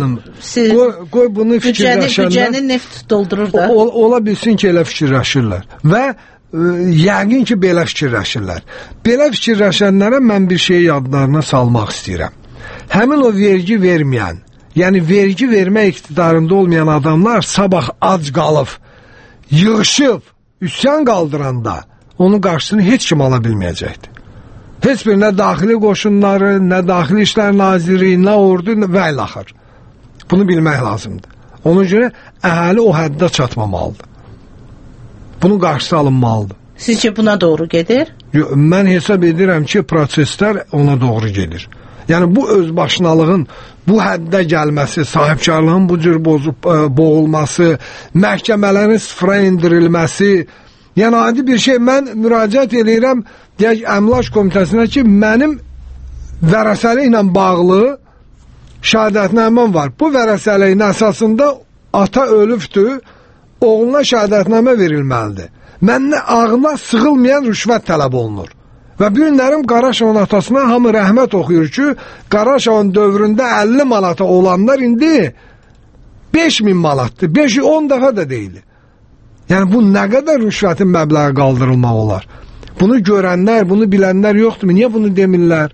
qoy bunu fikirləşənlər büdcəni neft doldurur da. Ola bilsin ki, elə fikirləşirlər və yəqin ki, belə fikirləşirlər. Belə fikirləşənlərə mən bir şey yadlarına salmaq istəyirəm. Həmin o vergi verməyən, yəni vergi vermə iqtidarında olmayan adamlar sabah ac qalıb, yığışıb, üsyan qaldıranda onun qarşısını heç kim ala bilməyəcəkdir. Heç bir nə daxili qoşunları, nə daxili işlər naziri, nə ordu və ilaxır. Bunu bilmək lazımdır. Ona görə əhali o həddə çatmamalıdır. Bunun qarşısı alınmalıdır. Sizcə buna doğru gedir? Mən hesab edirəm ki, proseslər ona doğru gedir. Yəni bu özbaşınalığın bu həddə gəlməsi, sahibkarlığın bu cür boğulması, məhkəmələrin sıfıra indirilməsi, yəni adi bir şey. Mən müraciət edirəm, deyək, Əmlak Komitəsinə ki, mənim vərəsəli ilə bağlı şəhadətnaməm var. Bu vərəsəliyin əsasında ata ölübdür, oğluna şəhadətnamə verilməlidir. Məndən ağına sığılmayan rüşvət tələb olunur. Və bu günlərim Qaraşovun atasına hamı rəhmət oxuyur ki, Qaraşovun dövründə 50 manata olanlar indi 5000 manatdır. 5-10 dəfə də deyil. Yəni bu nə qədər rüşvətin məbləği qaldırılmaq olar? Bunu görənlər, bunu bilənlər yoxdurmu? Niyə bunu demirlər?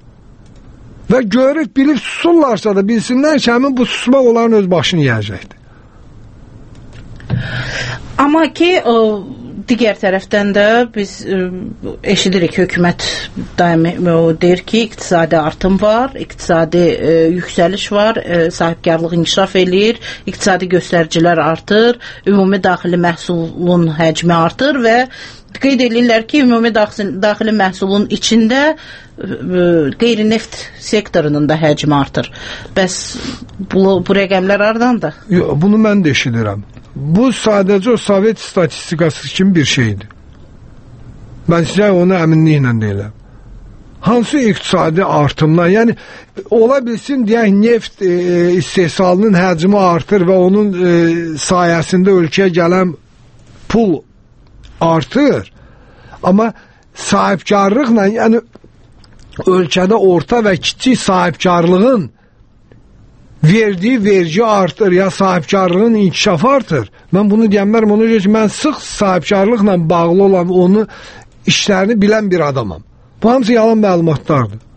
Və görüb, bilib susurlarsa da bilsinlər ki, həmin bu susmaq onların öz başını yiyəcəkdir. Amma ki, digər tərəfdən də biz eşidirik, hökumət daimi deyir ki, iqtisadi artım var, iqtisadi yüksəliş var, sahibkarlıq inkişaf eləyir, iqtisadi göstəricilər artır, ümumi daxili məhsulun həcmi artır və qeyd edirlər ki, ümumi daxili məhsulun içində qeyri-neft sektorunun da həcmi artır. Bəs bu rəqəmlər hardandır? Bunu mən də eşidirəm. Bu sadəcə o Sovet statistikası kimi bir şeydir. Mən sizə onu əminliklə deyirəm. Hansı iqtisadi artımdan, yəni ola bilsin deyək, neft istehsalının həcmi artır və onun sayəsində ölkəyə gələn pul artır. Amma sahibkarlıqla, yəni ölkədə orta və kiçik sahibkarlığın verdiyi vergi artır, ya sahibkarlığın inkişafı artır. Mən bunu deyəmərəm, ona görə ki, mən sıx sahibkarlıqla bağlı olan onu işlərini bilən bir adamam. Bu hamısı yalan məlumatlardır.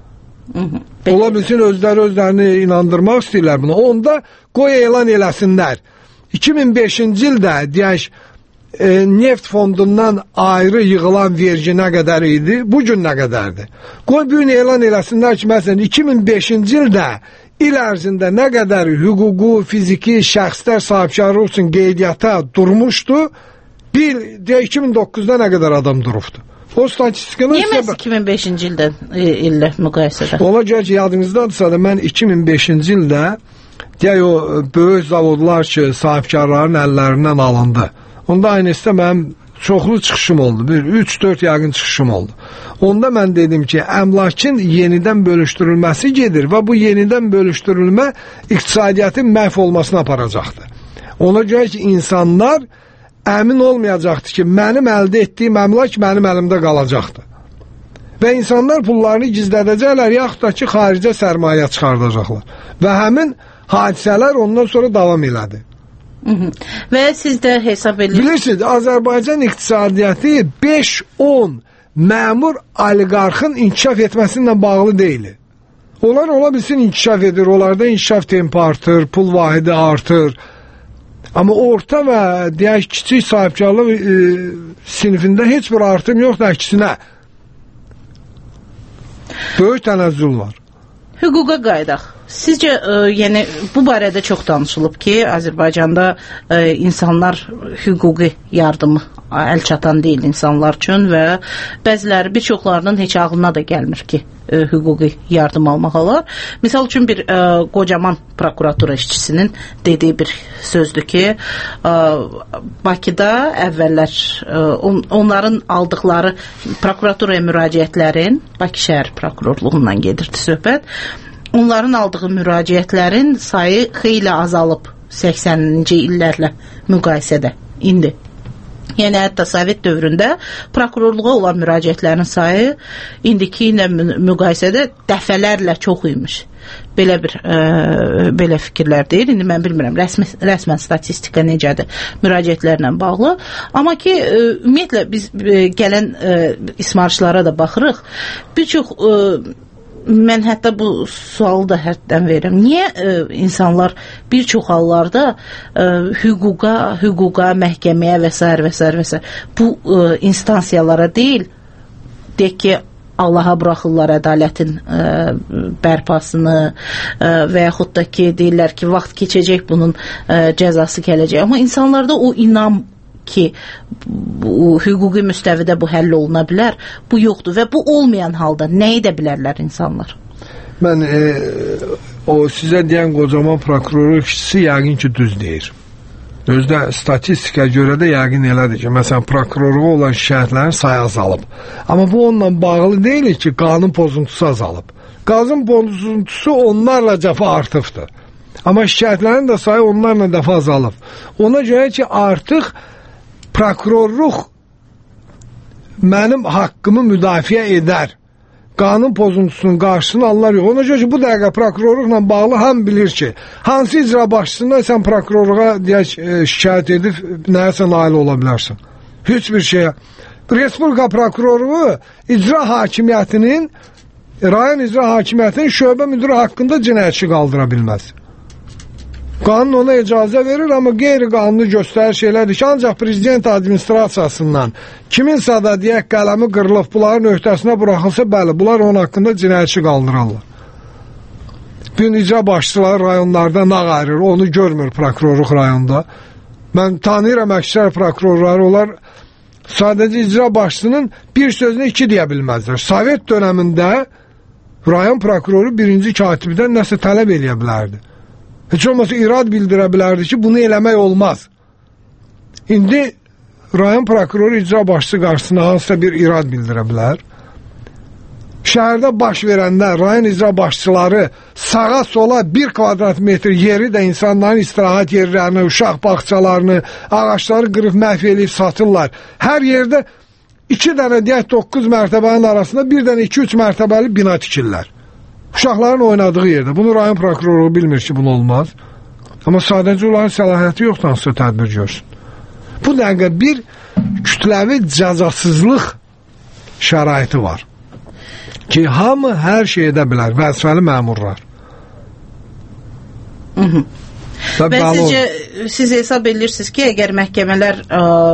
Ola bilsin özlərini inandırmaq istəyirlər buna. Onda qoy elan eləsinlər. 2005-ci ildə deyək neft fondundan ayrı yığılan vergi nə qədər idi? Bugün nə qədərdir? Qoy bu gün elan eləsinlər ki, məsələn 2005-ci ildə il ərzində nə qədər hüququ, fiziki şəxslər sahibkarı üçün qeydiyyata durmuşdu, 2009-da nə qədər adam durubdu? O statistikanı... Niyə məhz 2005-ci illə müqayisədə? Ona görə ki, yadınızdadırsa da mən 2005-ci ildə deyək o böyük zavodlar ki, sahibkarların əllərindən alındı. Onda aynısında mənim çoxlu çıxışım oldu. 3-4 yəqin çıxışım oldu. Onda mən dedim ki, əmlakın yenidən bölüşdürülməsi gedir və bu yenidən bölüşdürülmə iqtisadiyyatın məhv olmasına aparacaqdır. Ona görə ki, insanlar əmin olmayacaqdır ki, mənim əldə etdiyim əmlak mənim əlimdə qalacaqdır. Və insanlar pullarını gizlədəcəklər, yaxud da ki, xaricə sərmayə çıxardacaqlar. Və həmin hadisələr ondan sonra davam elədi. Və siz də hesab edirsiniz. Bilirsiniz, Azərbaycan iqtisadiyyatı 5-10 məmur oliqarxın inkişaf etməsindən bağlı deyil. Onlar ola bilsin inkişaf edir, onlarda inkişaf tempi artır, pul vahidi artır. Amma orta və deyək kiçik sahibkarlıq sinifində heç bir artım yoxdur, əksinə. Böyük tənəzzül var. Hüquqa qayıdaq. Sizcə, yəni bu barədə çox danışılıb ki, Azərbaycanda insanlar hüquqi yardımı əl çatan deyil insanlar üçün və bəziləri, bir çoxlarının heç ağlına da gəlmir ki, hüquqi yardım almaq olar. Misal üçün bir qocaman prokuratura işçisinin dediyi bir sözdür ki, Bakıda əvvəllər onların aldıqları prokuraturaya müraciətlərin, Bakı şəhər prokurorluğundan gedirdi söhbət, onların aldığı müraciətlərin sayı xeyli azalıb 80-ci illərlə müqayisədə indi. Yəni hətta Sovet dövründə prokurorluğa olan müraciətlərin sayı indiki ilə müqayisədə dəfələrlə çox imiş. Belə fikirlər deyil. İndi mən bilmirəm, rəsmən statistika necədir müraciətlərlə bağlı. Amma ki, ümumiyyətlə biz gələn ismarışlara da baxırıq. Bir çox mən hətta bu sualı da hərdən verirəm. Niyə insanlar bir çox hallarda hüquqa, məhkəməyə və s. bu instansiyalara deyil, deyək ki, Allaha buraxırlar ədalətin bərpasını və yaxud da ki, deyirlər ki, vaxt keçəcək, bunun cəzası gələcək. Amma insanlarda o inam ki, bu hüquqi müstəvidə bu həll oluna bilər, bu yoxdur və bu olmayan halda nə edə bilərlər insanlar? Mən o sizə deyən qocaman prokurorluq işçisi yəqin ki, düz deyir. Özdə statistikaya görə də yəqin elədir ki, məsələn, prokurorluğa olan şikayətlərin sayı azalıb. Amma bu onunla bağlı deyil ki, qanun pozuntusu azalıb. Qanun pozuntusu onlarla cəfa artıbdır. Amma şikayətlərin də sayı onlarla dəfə azalıb. Ona görə ki, artıq prokurorluq mənim haqqımı müdafiə edər. Qanun pozuntusunun qarşısını alırlar yox. Ona görə ki, bu dəqiqə prokurorluqla bağlı ham bilir ki, hansı icra başçısından sən prokurorluğa şikayət edib nəyəsə nail ola bilərsən. Heç bir şeyə. Respublika prokurorluğu icra hakimiyyətinin, rayon icra hakimiyyətinin şöbə müdürü haqqında cinayətçi qaldıra bilməz. Qanun ona icazə verir, amma qeyri-qanuni göstərir şeylərdir ki, ancaq prezident administrasiyasından kiminsə da deyək qələmi qırılıb, bunların öhdəsinə buraxılsa, bəli, bunlar onun haqqında cinayətçi qaldırırlar. Bir icra başçıları rayonlarda nağ ayırır, onu görmür prokurorluq rayonda. Mən tanıyıram əksər prokurorları, onlar sadəcə icra başçısının bir sözünü iki deyə bilməzlər. Sovet dönəmində rayon prokuroru birinci katibdən nəsə tələb eləyə bilərdi. Heç olmasa irad bildirə bilərdi ki, bunu eləmək olmaz. İndi rayon prokuroru icra başçısı qarşısına hansısa bir irad bildirə bilər. Şəhərdə baş verəndə rayon icra başçıları sağa sola 1 kvadrat metr yeri də insanların istirahət yerlərini, uşaq bağçalarını, ağaçları qırıb məhv eləyib satırlar. Hər yerdə 2 dənə deyək 9 mərtəbənin arasında bir dənə 2-3 mərtəbəli bina tikirlər. Uşaqların oynadığı yerdə. Bunu rayon prokurorluğu bilmir ki, bunu olmaz. Amma sadəcə onların səlahiyyəti yoxdur hansısa tədbir görsün. Bu dəqiqə bir kütləvi cəzasızlıq şəraiti var. Ki hamı hər şey edə bilər, vəzifəli məmurlar. Və sizcə, siz hesab edirsiniz ki, əgər məhkəmələr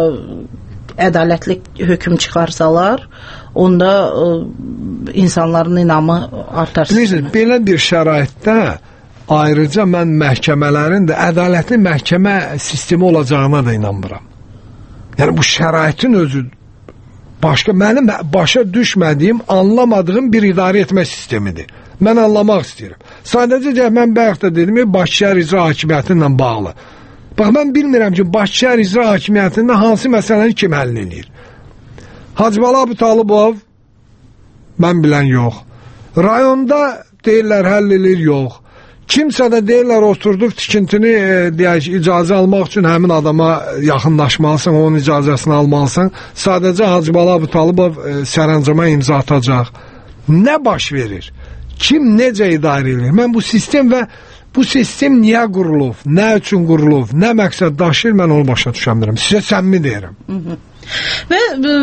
ədalətli hökm çıxarsalar, onda insanların inamı artar. Bilirsiniz, belə bir şəraitdə ayrıca mən məhkəmələrin də ədalətli məhkəmə sistemi olacağına da inanmıram. Yəni bu şəraitin özü başqa, mənim başa düşmədiyim, anlamadığım bir idarə etmə sistemidir. Mən anlamaq istəyirəm. Sadəcə mən bayaq da dedim, Bakı şəhər icra hakimiyyəti ilə bağlı. Bax, mən bilmirəm ki, Bakı şəhər icra hakimiyyətində hansı məsələni kim həll edir. Hacıbala Abutalibov, mən bilən yox. Rayonda deyirlər həll edir, yox. Kimsə də deyirlər, oturdub tikintini deyək, icazə almaq üçün həmin adama yaxınlaşmalısan, onun icazəsini almalısan. Sadəcə Hacıbala Abutalibov sərəncama imza atacaq. Nə baş verir? Kim necə idarə edir? Mən bu sistem və bu sistem niyə qurulub, nə üçün qurulub, nə məqsəd daşıyır, mən onu başa düşəmirəm. Sizə səmimi deyirəm. Və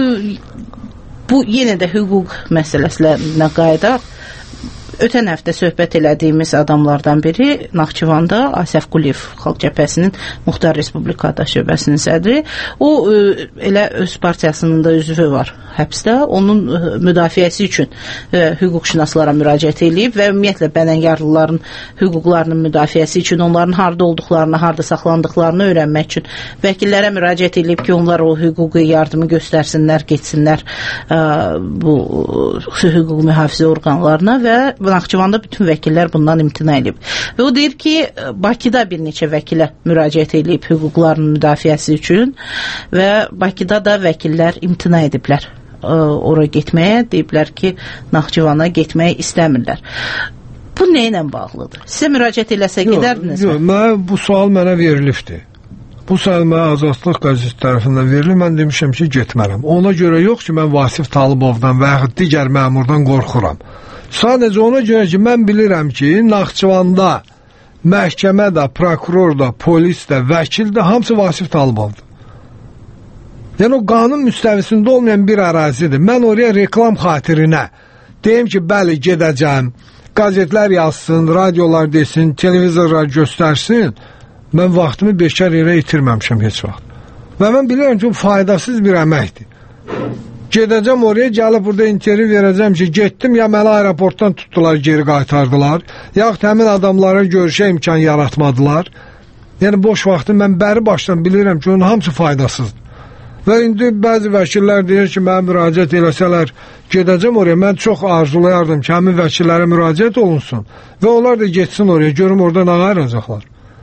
bu yenə də hüquq məsələlərinə qayıdaq. Ötən həftə söhbət elədiyimiz adamlardan biri Naxçıvanda Asəf Quliyev Xalq Cəbhəsinin Muxtar Respublikada şöbəsinin sədri. O elə öz partiyasının da üzvü var həbsdə. Onun müdafiəsi üçün hüquqşünaslara müraciət edib və ümumiyyətlə bədənyarlıların hüquqlarının müdafiəsi üçün, onların harda olduqlarını, harda saxlandıqlarını öyrənmək üçün vəkillərə müraciət edib ki, onlar o hüquqi yardımı göstərsinlər, getsinlər bu hüquq mühafizə orqanlarına və Naxçıvanda bütün vəkillər bundan imtina edib. Və o deyir ki, Bakıda bir neçə vəkilə müraciət edib hüquqlarının müdafiəsi üçün və Bakıda da vəkillər imtina ediblər ora getməyə, deyiblər ki, Naxçıvana getməyə istəmirlər. Bu nə ilə bağlıdır? Sizə müraciət eləsə gedərdiniz mi? Yox, bu sual mənə verilibdir. Bu sual mənə Azadlıq qəzeti tərəfindən verilir. Mən demişəm ki, getmərəm. Ona görə yox ki, mən Vasif Talibovdan və yaxud digər məmurdan qorxuram. Sadəcə ona görə ki, mən bilirəm ki, Naxçıvanda məhkəmə də, prokuror da, polis də, vəkil də hamısı Vasif Talibovdur. Yəni o qanun müstəvisində olmayan bir ərazidir. Mən oraya reklam xatirinə deyim ki, bəli, gedəcəm, qazetlər yazsın, radiolar desin, televizorlar göstərsin, mən vaxtımı beşər yerə itirməmişəm heç vaxt. Və mən bilirəm ki, bu faydasız bir əməkdir. Gedəcəm oraya, gəlib burada intervyu verəcəm ki, getdim, ya məni aeroportdan tutdular, geri qaytardılar, yaxud həmin adamlara görüşə imkan yaratmadılar. Yəni, boş vaxtı mən bəri başdan bilirəm ki, onun hamısı faydasızdır. Və indi bəzi vəkillər deyir ki, mənə müraciət eləsələr, gedəcəm oraya, mən çox arzulayardım ki, həmin vəkillərə müraciət olunsun və onlar da getsin oraya, görüm orada nə ayıracaqlar.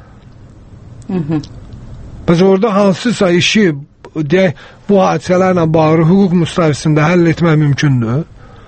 Bəs orada hansısa işi deyək, bu hadisələrlə bağlı hüquq müstəvisində həll etmək mümkündür?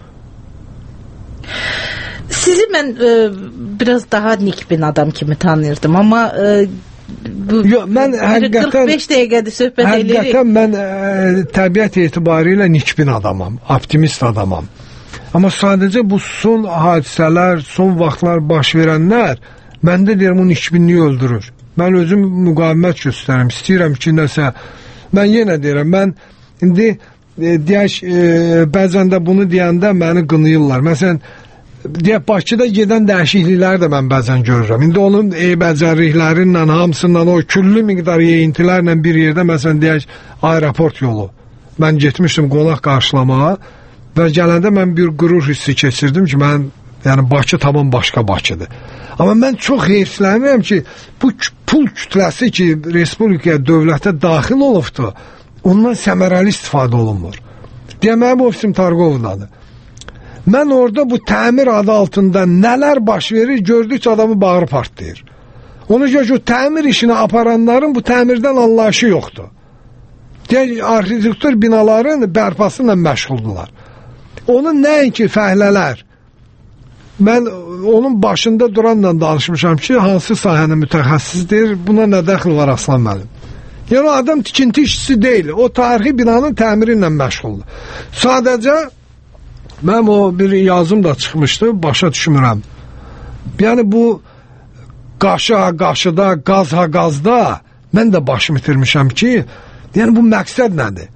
Sizi mən biraz daha nikbin adam kimi tanıyırdım, amma mən həqiqətən 45 dəqiqədir söhbət edirik. Həqiqətən mən təbiət etibarilə nikbin adamam, optimist adamam. Amma sadəcə bu son hadisələr, son vaxtlar baş verənlər məndə deyirəm, o nikbinliyi öldürür. Mən özüm müqavimət göstərim, istəyirəm ki, nəsə. Mən yenə deyirəm, mən indi deyək, bəzən də bunu deyəndə məni qınıyırlar. Məsələn, deyək, Bakıda gedən dəyişiklikləri də mən bəzən görürəm. İndi onun bəcərliklərinlə, hamısından o küllü miqdar yeyintilərlə bir yerdə, məsələn, deyək, aeroport yolu. Mən getmişdim qonaq qarşılamağa və gələndə mən bir qürur hissi keçirdim ki, mən, yəni Bakı tamam başqa Bakıdır. Amma mən çox heyflənirəm ki, bu pul kütləsi ki, Respublikaya, dövlətə daxil olubdur, ondan səmərəli istifadə olunmur. Deyəm, mənim ofisim Targovdadır. Mən orada bu təmir adı altında nələr baş verir, gördükcə adamı bağırı partlayır. Ona görə ki, təmir işini aparanların bu təmirdən anlayışı yoxdur. Deyək, arxitektur binaların bərpasıyla məşğuldular. Onun nəinki fəhlələr, mən onun başında duranla danışmışam ki, hansı sahənin mütəxəssisdir, buna nə dəxil var Aslan müəllim? Yəni, adam tikinti işçisi deyil, o tarixi binanın təmiri ilə məşğuldur. Sadəcə, mənim o bir yazım da çıxmışdı, başa düşmürəm. Yəni, bu qaşıda, qazda, mən də başım itirmişəm ki, yəni, bu məqsəd nədir?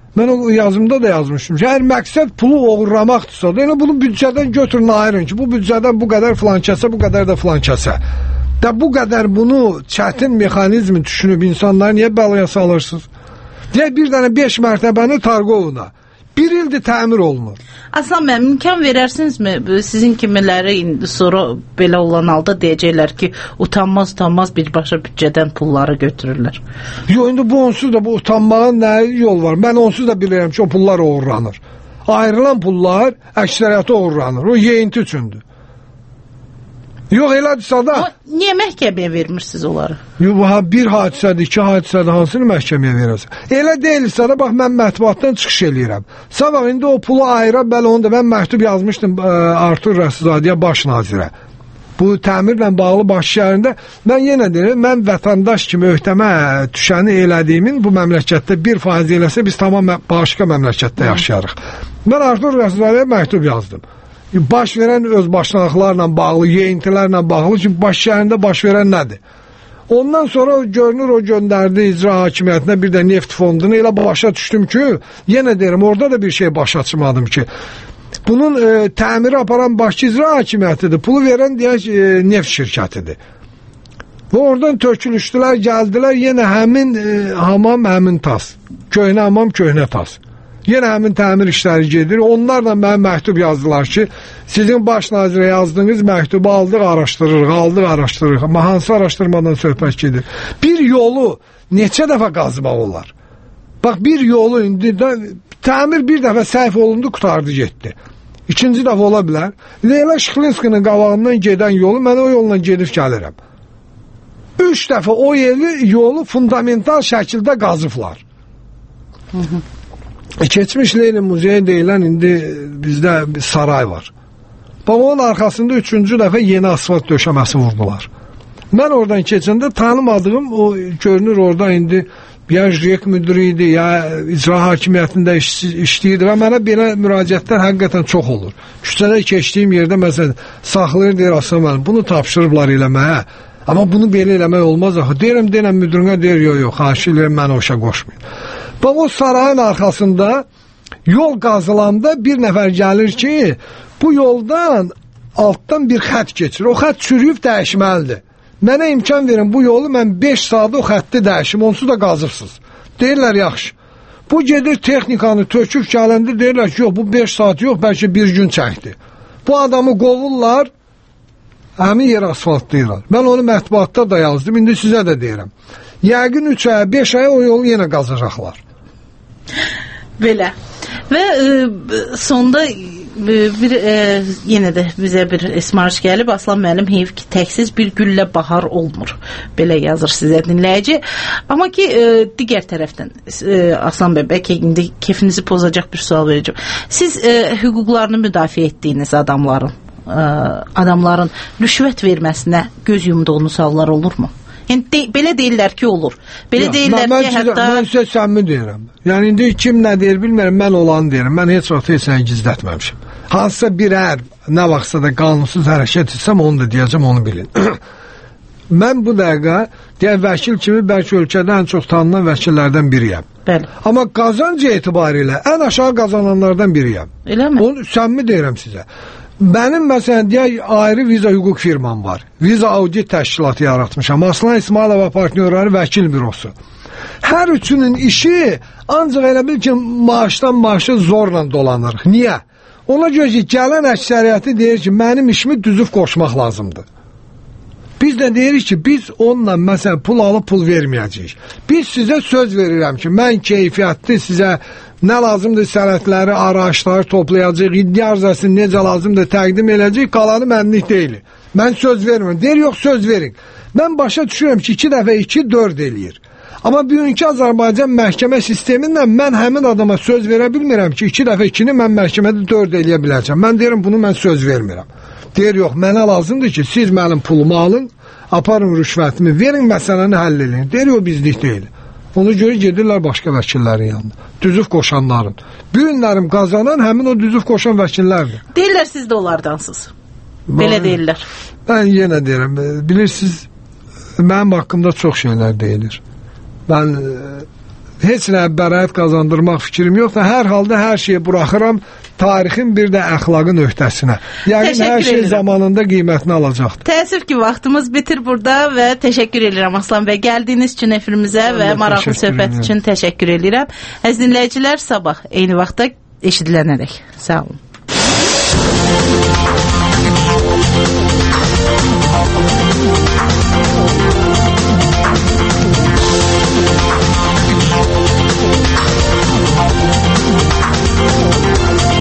Mən o yazımda da yazmışdım. Əgər məqsəd pulu oğurlamaqdırsa, yəni bunu büdcədən götürün, ayırın ki, bu büdcədən bu qədər filan kəsə, bu qədər də filan kəsə. Da bu qədər bunu çətin mexanizmi düşünüb insanlar niyə bəlaya salırsınız? Deyək bir dənə 5 mərtəbəni Targovuna. 1 ildir təmir olunur. Aslan müəllim, imkan verərsinizmi? Sizin kimiləri sonra belə olan halda deyəcəklər ki, utanmaz birbaşa büdcədən pulları götürürlər. Yox, indi bu onsuz da bu utanmağın nə yol var? Mən onsuz da bilirəm ki, o pullar oğurlanır. Ayrılan pullar əksəriyyəti oğurlanır. O yeyinti üçündür. Yox, elədirsə da... Niyə məhkəməyə vermirsiniz onları? Yox, bir hadisədir, 2 hadisədir, hansını məhkəməyə verəsən? Elə deyilsə də, bax, mən mətbuatdan çıxış eləyirəm. Sabah indi o pulu ayıra, bəli, onu da mən məktub yazmışdım Artur Rəsulzadəyə, baş nazirə. Bu təmirlə bağlı baş şəhərində, mən yenə deyirəm, mən vətəndaş kimi öhdəmə düşəni elədiyimin bu məmləkətdə 1% eləsə, biz tamam başqa məmləkətdə yaşayarıq. Mən Artur Rəsulzadəyə məktub yazdım. Baş verən özbaşınalıqlarla bağlı, yeyintilərlə bağlı ki, baş şəhərində baş verən nədir? Ondan sonra görünür o göndərdi icra hakimiyyətinə bir də neft fondunu, elə başa düşdüm ki, yenə deyirəm, orada da bir şey başa açmadım ki, bunun təmiri aparan başçı icra hakimiyyətidir, pulu verən deyək neft şirkətidir. Və oradan tökülüşdülər, gəldilər, yenə həmin hamam, həmin tas, köhnə hamam, köhnə tas. Yenə həmin təmir işləri gedir. Onlarla mənə məktub yazdılar ki, sizin baş nazirə yazdığınız məktubu aldıq, araşdırırıq. Amma hansı araşdırmadan söhbət gedir? Bir yolu neçə dəfə qazmaq olar? Bax, bir yolu indi də təmir bir dəfə səhv olundu, qutardı, getdi. İkinci dəfə ola bilər. Leyla Şıxlinskinin qabağından gedən yolu, mən o yolla gedib gəlirəm. 3 dəfə o yolu fundamental şəkildə qazıblar. Keçmiş Lenin muzeyi deyilən indi bizdə bir saray var. Bax, onun arxasında 3-cü dəfə yeni asfalt döşəməsi vurdular. Mən oradan keçəndə tanımadığım o görünür orada indi ya JEK müdürü idi, ya icra hakimiyyətində işləyirdi və mənə belə müraciətlər həqiqətən çox olur. Küçədə keçdiyim yerdə məsələn saxlayır, deyir Aslan müəllim, bunu tapşırıblar eləməyə. Amma bunu belə eləmək olmaz axı. Deyirəm müdürünə, deyir yox, xahiş edirəm, mən o işə qoşmayın. Bax, o sarayın arxasında yol qazılanda bir nəfər gəlir ki, bu yoldan altdan bir xət keçir. O xət çürüyüb dəyişməlidir. Mənə imkan verin, bu yolu mən 5 saat o xətti dəyişim, onsuz da qazırsınız. Deyirlər, yaxşı. Bu gedir texnikanı töküb gələndə deyirlər ki, yox, bu 5 saat yox, bəlkə bir gün çəkdi. Bu adamı qovurlar, həmin yer asfaltlayırlar. Mən onu mətbuatda da yazdım, indi sizə də deyirəm. Yəqin 3 aya, 5 aya o yolu yenə qazacaqlar. Belə. Və sonda yenə də bizə bir esmarış gəlib. Aslan müəllim, heyf ki, təksiz bir güllə bahar olmur. Belə yazır sizə dinləyici. Amma ki, digər tərəfdən Aslan bəy, bəlkə indi keyfinizi pozacaq bir sual verəcəm. Siz hüquqlarını müdafiə etdiyiniz adamların rüşvət verməsinə göz yumduğunuz hallar olurmu? Yəni, belə deyirlər ki, olur. Belə deyirlər ki, hətta... Mən sizə səmimi deyirəm. Yəni, indi kim nə deyir, bilmirəm, mən olanı deyirəm. Mən heç vaxt heç səni gizlətməmişim. Hansısa bir nə vaxtsa da qanunsuz hərəkət etsəm, onu da deyəcəm, onu bilin. Mən bu dəqiqə, deyək, vəkil kimi bəlkə ölkədə ən çox tanınan vəkillərdən biriyəm. Bəli. Amma qazanc etibarilə ən aşağı qazananlardan biriyəm. Eləmi? Onu səmimi deyirəm sizə. Mənim məsələn deyək ayrı viza hüquq firmam var. Viza audit təşkilatı yaratmışam. Aslan İsmailova partnyorları vəkil bürosu. Hər üçünün işi ancaq elə bil ki, maaşdan maaşı zorla dolanır. Niyə? Ona görə ki, gələn əksəriyyəti deyir ki, mənim işimi düzüb qoşmaq lazımdır. Biz də deyirik ki, biz onunla məsələn pul alıb pul verməyəcəyik. Biz sizə söz verirəm ki, mən keyfiyyətli sizə nə lazımdır sənədləri, araçları toplayacaq, iddia arzasını necə lazımdır təqdim edəcək, qalanı mənlik deyil. Mən söz vermirəm. Deyir, yox, söz verin. Mən başa düşürəm ki, 2 dəfə 2, 4 eləyir. Amma bugünkü Azərbaycan məhkəmə sistemindən mən həmin adama söz verə bilmirəm ki, 2 dəfə 2-ni mən məhkəmədə 4 eləyə biləcəm. Mən deyirəm, bunu mən söz vermirəm. Deyir, yox, mənə lazımdır ki, siz mənim pulumu alın, aparın rüşvətimi, verin, məsələni həll edin. Deyir, o bizlik deyil. Ona görə gedirlər başqa vəkillərin yanına. Düzüb qoşanların. Bu günlərim qazanan həmin o düzüb qoşan vəkillərdir. Deyirlər, siz də onlardansınız. Belə deyirlər. Mən yenə deyirəm, bilirsiniz, mənim haqqımda çox şeylər deyilir. Mən heç nə bəraət qazandırmaq fikrim yoxdur. Hər halda hər şeyi buraxıram tarixin bir də əxlaqın öhdəsinə. Yəni hər şey zamanında qiymətini alacaqdır. Təəssüf ki, vaxtımız bitir burada və təşəkkür edirəm Aslan bəy gəldiyiniz üçün efirimizə və maraqlı söhbət üçün təşəkkür edirəm. Əziz dinləyicilər, sabah eyni vaxtda eşidilənərək. Sağ olun.